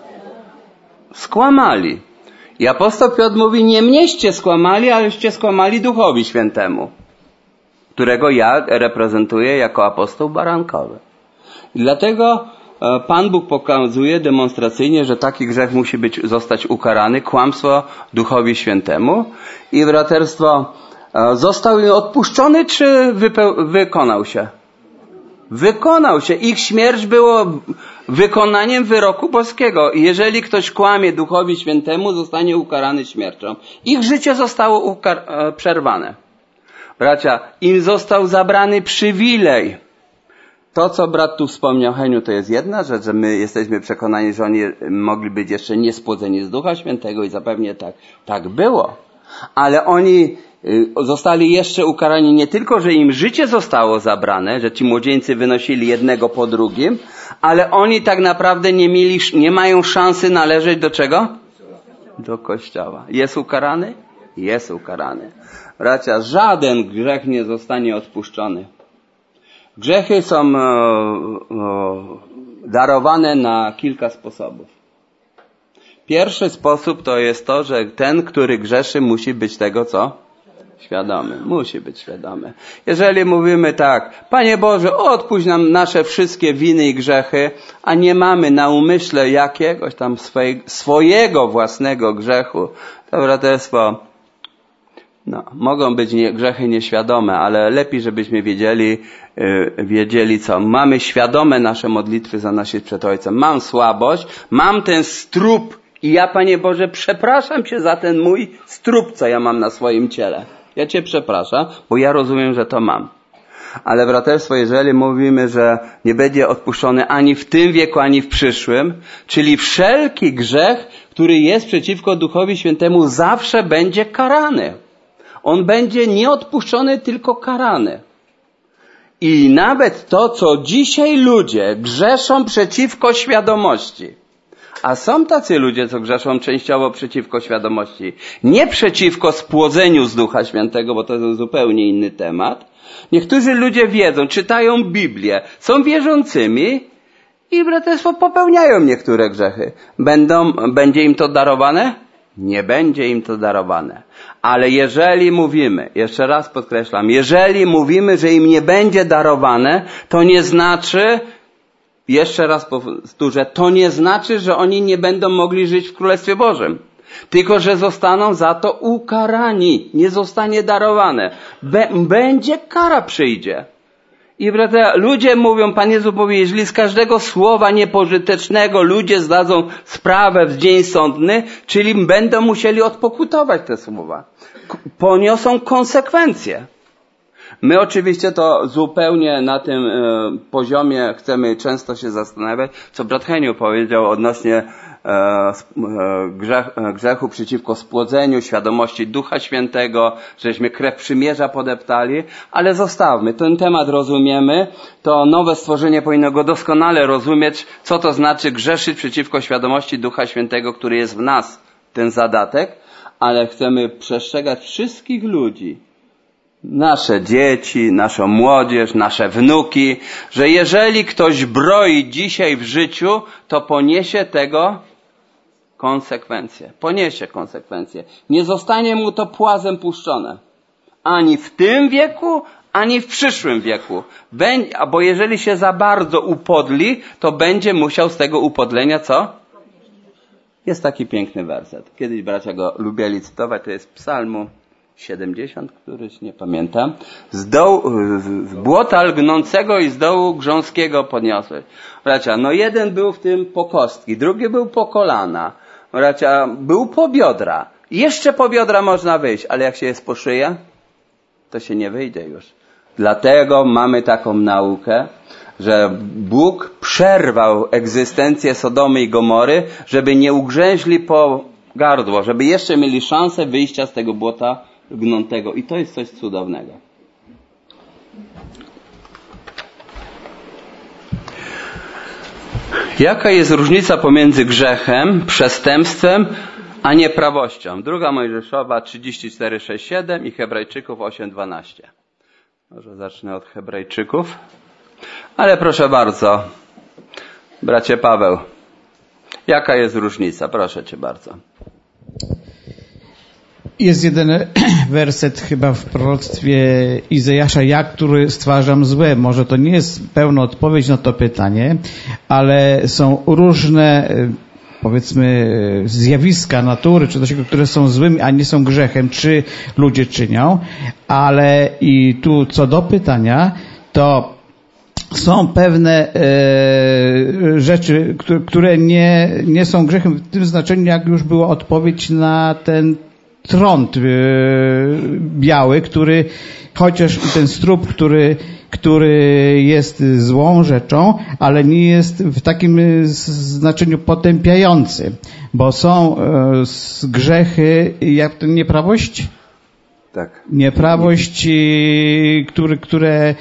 [SPEAKER 1] Skłamali. I apostoł Piotr mówi, nie mnieście skłamali, aleście skłamali Duchowi Świętemu, którego ja reprezentuję jako apostoł barankowy. I dlatego Pan Bóg pokazuje demonstracyjnie, że taki grzech musi być, zostać ukarany, kłamstwo Duchowi Świętemu. I braterstwo, został odpuszczony, czy wypeł- wykonał się? Wykonał się. Ich śmierć było wykonaniem wyroku boskiego. Jeżeli ktoś kłamie Duchowi Świętemu, zostanie ukarany śmiercią. Ich życie zostało ukar- przerwane. Bracia, im został zabrany przywilej. To, co brat tu wspomniał, Heniu, to jest jedna rzecz, że my jesteśmy przekonani, że oni mogli być jeszcze niespłodzeni z Ducha Świętego i zapewne tak, tak było. Ale oni zostali jeszcze ukarani nie tylko, że im życie zostało zabrane, że ci młodzieńcy wynosili jednego po drugim, ale oni tak naprawdę nie mieli, nie mają szansy należeć do czego? Do Kościoła. Jest ukarany? Jest ukarany. Bracia, żaden grzech nie zostanie odpuszczony. Grzechy są e, e, darowane na kilka sposobów. Pierwszy sposób to jest to, że ten, który grzeszy, musi być tego, co? Świadomy. Musi być świadomy. Jeżeli mówimy tak, Panie Boże, odpuść nam nasze wszystkie winy i grzechy, a nie mamy na umyśle jakiegoś tam swojego, swojego własnego grzechu, to braterstwo, no, mogą być nie, grzechy nieświadome, ale lepiej, żebyśmy wiedzieli, yy, wiedzieli co. Mamy świadome nasze modlitwy zanosić przed Ojcem. Mam słabość, mam ten strób i ja, Panie Boże, przepraszam Cię za ten mój strób, co ja mam na swoim ciele. Ja Cię przepraszam, bo ja rozumiem, że to mam. Ale braterstwo, jeżeli mówimy, że nie będzie odpuszczony ani w tym wieku, ani w przyszłym, czyli wszelki grzech, który jest przeciwko Duchowi Świętemu, zawsze będzie karany. On będzie nie odpuszczony, tylko karany. I nawet to, co dzisiaj ludzie grzeszą przeciwko świadomości, a są tacy ludzie, co grzeszą częściowo przeciwko świadomości, nie przeciwko spłodzeniu z Ducha Świętego, bo to jest zupełnie inny temat. Niektórzy ludzie wiedzą, czytają Biblię, są wierzącymi i braterstwo popełniają niektóre grzechy. Będą, będzie im to darowane? Nie będzie im to darowane. Ale jeżeli mówimy, jeszcze raz podkreślam, jeżeli mówimy, że im nie będzie darowane, to nie znaczy, jeszcze raz powtórzę, to nie znaczy, że oni nie będą mogli żyć w Królestwie Bożym. Tylko, że zostaną za to ukarani. Nie zostanie darowane. Będzie kara przyjdzie. I bracia, ludzie mówią, Pan Jezus mówi, jeżeli z każdego słowa niepożytecznego ludzie zdadzą sprawę w dzień sądny, czyli będą musieli odpokutować te słowa. Poniosą konsekwencje. My oczywiście to zupełnie na tym e, poziomie chcemy często się zastanawiać, co brat Heniu powiedział odnośnie e, e, grzech, e, grzechu przeciwko spłodzeniu, świadomości Ducha Świętego, żeśmy krew przymierza podeptali, ale zostawmy. Ten temat rozumiemy, to nowe stworzenie powinno go doskonale rozumieć, co to znaczy grzeszyć przeciwko świadomości Ducha Świętego, który jest w nas, ten zadatek, ale chcemy przestrzegać wszystkich ludzi, nasze dzieci, naszą młodzież, nasze wnuki, że jeżeli ktoś broi dzisiaj w życiu, to poniesie tego konsekwencje. Poniesie konsekwencje. Nie zostanie mu to płazem puszczone. Ani w tym wieku, ani w przyszłym wieku. Będzie, bo jeżeli się za bardzo upodli, to będzie musiał z tego upodlenia co? Jest taki piękny werset. Kiedyś bracia go lubiali cytować, to jest Psalmu siedemdziesiąt, któryś nie pamiętam. Z, dołu, z błota lgnącego i z dołu grząskiego podniosłeś. Bracia, no jeden był w tym po kostki, drugi był po kolana. Bracia, był po biodra. Jeszcze po biodra można wyjść, ale jak się jest po szyję, to się nie wyjdzie już. Dlatego mamy taką naukę, że Bóg przerwał egzystencję Sodomy i Gomory, żeby nie ugrzęźli po gardło, żeby jeszcze mieli szansę wyjścia z tego błota gnątego. I to jest coś cudownego. Jaka jest różnica pomiędzy grzechem, przestępstwem, a nieprawością? Druga Mojżeszowa trzydzieści cztery, sześć, siedem i Hebrajczyków osiem, dwanaście. Może zacznę od Hebrajczyków. Ale proszę bardzo, bracie Paweł, jaka jest różnica? Proszę cię bardzo.
[SPEAKER 5] Jest jeden werset chyba w proroctwie Izajasza, ja, który stwarzam złe. Może to nie jest pełna odpowiedź na to pytanie, ale są różne, powiedzmy, zjawiska natury, czy coś, które są złymi, a nie są grzechem, czy ludzie czynią. Ale i tu co do pytania, to są pewne e, rzeczy, które, które nie, nie są grzechem w tym znaczeniu, jak już była odpowiedź na ten trąd e, biały, który, chociaż ten strób, który, który jest złą rzeczą, ale nie jest w takim znaczeniu potępiający, bo są e, grzechy, jak to nieprawość?
[SPEAKER 1] Tak.
[SPEAKER 5] Nieprawości, które, które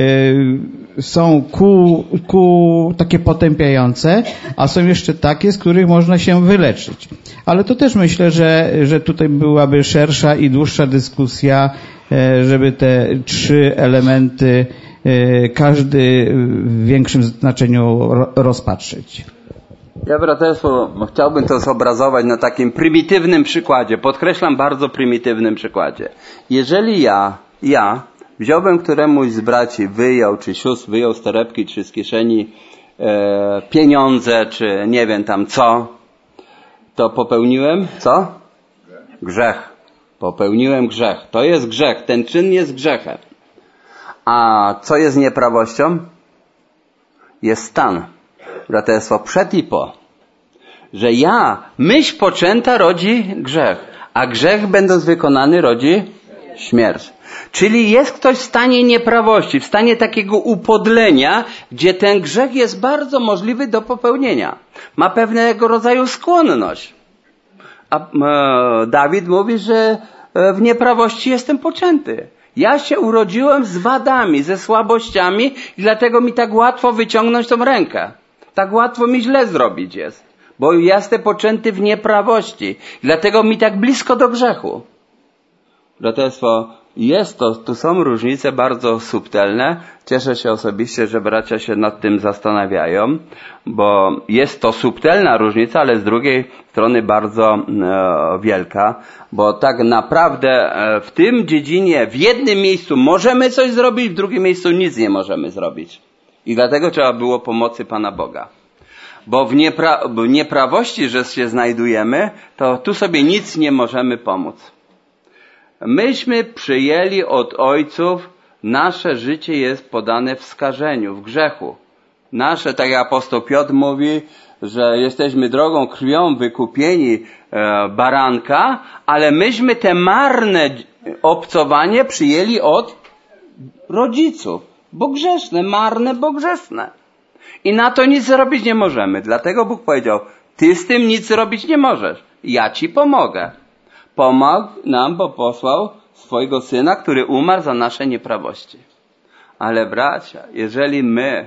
[SPEAKER 5] y, są ku, ku takie potępiające, a są jeszcze takie, z których można się wyleczyć. Ale to też myślę, że, że tutaj byłaby szersza i dłuższa dyskusja, y, żeby te trzy elementy y, każdy w większym znaczeniu ro, rozpatrzyć.
[SPEAKER 1] Ja, braterstwo, chciałbym to zobrazować na takim prymitywnym przykładzie. Podkreślam, bardzo prymitywnym przykładzie. Jeżeli ja, ja wziąłbym któremuś z braci, wyjął, czy sióstr, wyjął z torebki, czy z kieszeni e, pieniądze, czy nie wiem tam co, to popełniłem co? Grzech. Popełniłem grzech. To jest grzech. Ten czyn jest grzechem. A co jest nieprawością? Jest stan. Braterstwo, przed i po. Że ja, myśl poczęta rodzi grzech, a grzech będąc wykonany rodzi śmierć. Czyli jest ktoś w stanie nieprawości, w stanie takiego upodlenia, gdzie ten grzech jest bardzo możliwy do popełnienia. Ma pewnego rodzaju skłonność. A e, Dawid mówi, że w nieprawości jestem poczęty. Ja się urodziłem z wadami, ze słabościami i dlatego mi tak łatwo wyciągnąć tą rękę. Tak łatwo mi źle zrobić jest, bo ja jestem poczęty w nieprawości. Dlatego mi tak blisko do grzechu. Braterstwo, jest to, tu są różnice bardzo subtelne. Cieszę się osobiście, że bracia się nad tym zastanawiają, bo jest to subtelna różnica, ale z drugiej strony bardzo e, wielka, bo tak naprawdę e, w tym dziedzinie, w jednym miejscu możemy coś zrobić, w drugim miejscu nic nie możemy zrobić. I dlatego trzeba było pomocy Pana Boga. Bo w, niepra- w nieprawości, że się znajdujemy, to tu sobie nic nie możemy pomóc. Myśmy przyjęli od ojców, nasze życie jest podane w skażeniu, w grzechu. Nasze, tak jak apostoł Piotr mówi, że jesteśmy drogą krwią wykupieni e, baranka, ale myśmy te marne obcowanie przyjęli od rodziców. Bo grzeszne, marne, bo grzeszne. I na to nic zrobić nie możemy. Dlatego Bóg powiedział, ty z tym nic robić nie możesz. Ja ci pomogę. Pomógł nam, bo posłał swojego Syna, który umarł za nasze nieprawości. Ale bracia, jeżeli my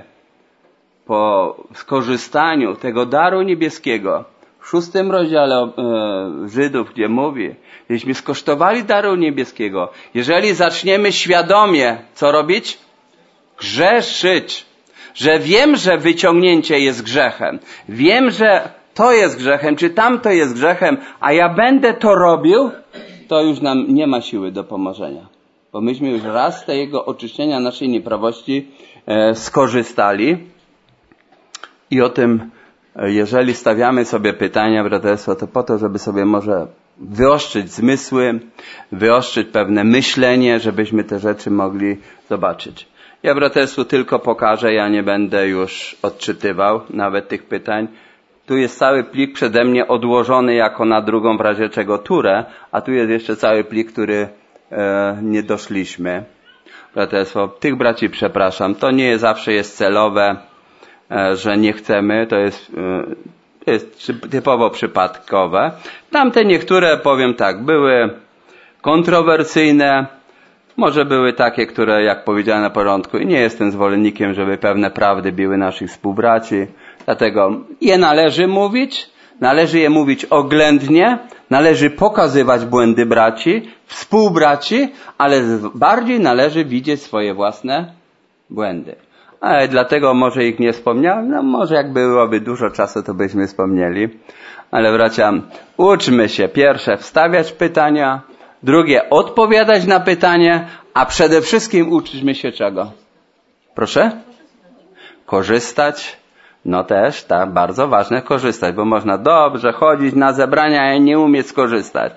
[SPEAKER 1] po skorzystaniu tego daru niebieskiego, w szóstym rozdziale e, Żydów, gdzie mówi, jeśliśmy skosztowali daru niebieskiego, jeżeli zaczniemy świadomie, co robić? Grzeszyć. Że wiem, że wyciągnięcie jest grzechem. Wiem, że to jest grzechem, czy tamto jest grzechem, a ja będę to robił, to już nam nie ma siły do pomożenia. bo myśmy już raz z tego oczyszczenia naszej nieprawości e, skorzystali i o tym, e, jeżeli stawiamy sobie pytania, braterstwo, to po to, żeby sobie może wyostrzyć zmysły, wyostrzyć pewne myślenie, żebyśmy te rzeczy mogli zobaczyć. Ja braterstwu tylko pokażę, ja nie będę już odczytywał nawet tych pytań. Tu jest cały plik przede mnie odłożony jako na drugą w razie czego turę, a tu jest jeszcze cały plik, który e, nie doszliśmy. Braterstwo, tych braci przepraszam, to nie zawsze jest celowe, e, że nie chcemy, to jest, e, to jest typowo przypadkowe. Tamte niektóre, powiem tak, były kontrowersyjne, może były takie, które, jak powiedziałem na początku, i nie jestem zwolennikiem, żeby pewne prawdy biły naszych współbraci. Dlatego je należy mówić, należy je mówić oględnie, należy pokazywać błędy braci, współbraci, ale bardziej należy widzieć swoje własne błędy. Ale dlatego może ich nie wspomniałem, no może jak byłoby dużo czasu, to byśmy wspomnieli. Ale bracia, uczmy się pierwsze wstawiać pytania, drugie odpowiadać na pytanie, a przede wszystkim uczmy się czego? Proszę? Korzystać. No też, tak, bardzo ważne korzystać, bo można dobrze chodzić na zebrania i nie umieć skorzystać.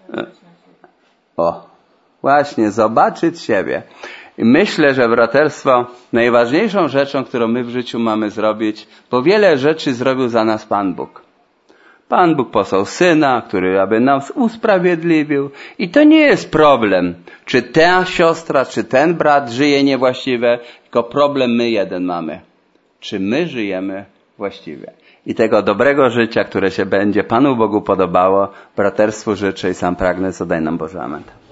[SPEAKER 1] O, właśnie, zobaczyć siebie. I myślę, że braterstwo, najważniejszą rzeczą, którą my w życiu mamy zrobić, bo wiele rzeczy zrobił za nas Pan Bóg. Pan Bóg posłał Syna, który aby nas usprawiedliwił. I to nie jest problem, czy ta siostra, czy ten brat żyje niewłaściwie, tylko problem my jeden mamy. Czy my żyjemy właściwie. I tego dobrego życia, które się będzie Panu Bogu podobało, braterstwu życzę i sam pragnę, co daj nam Boże. Amen.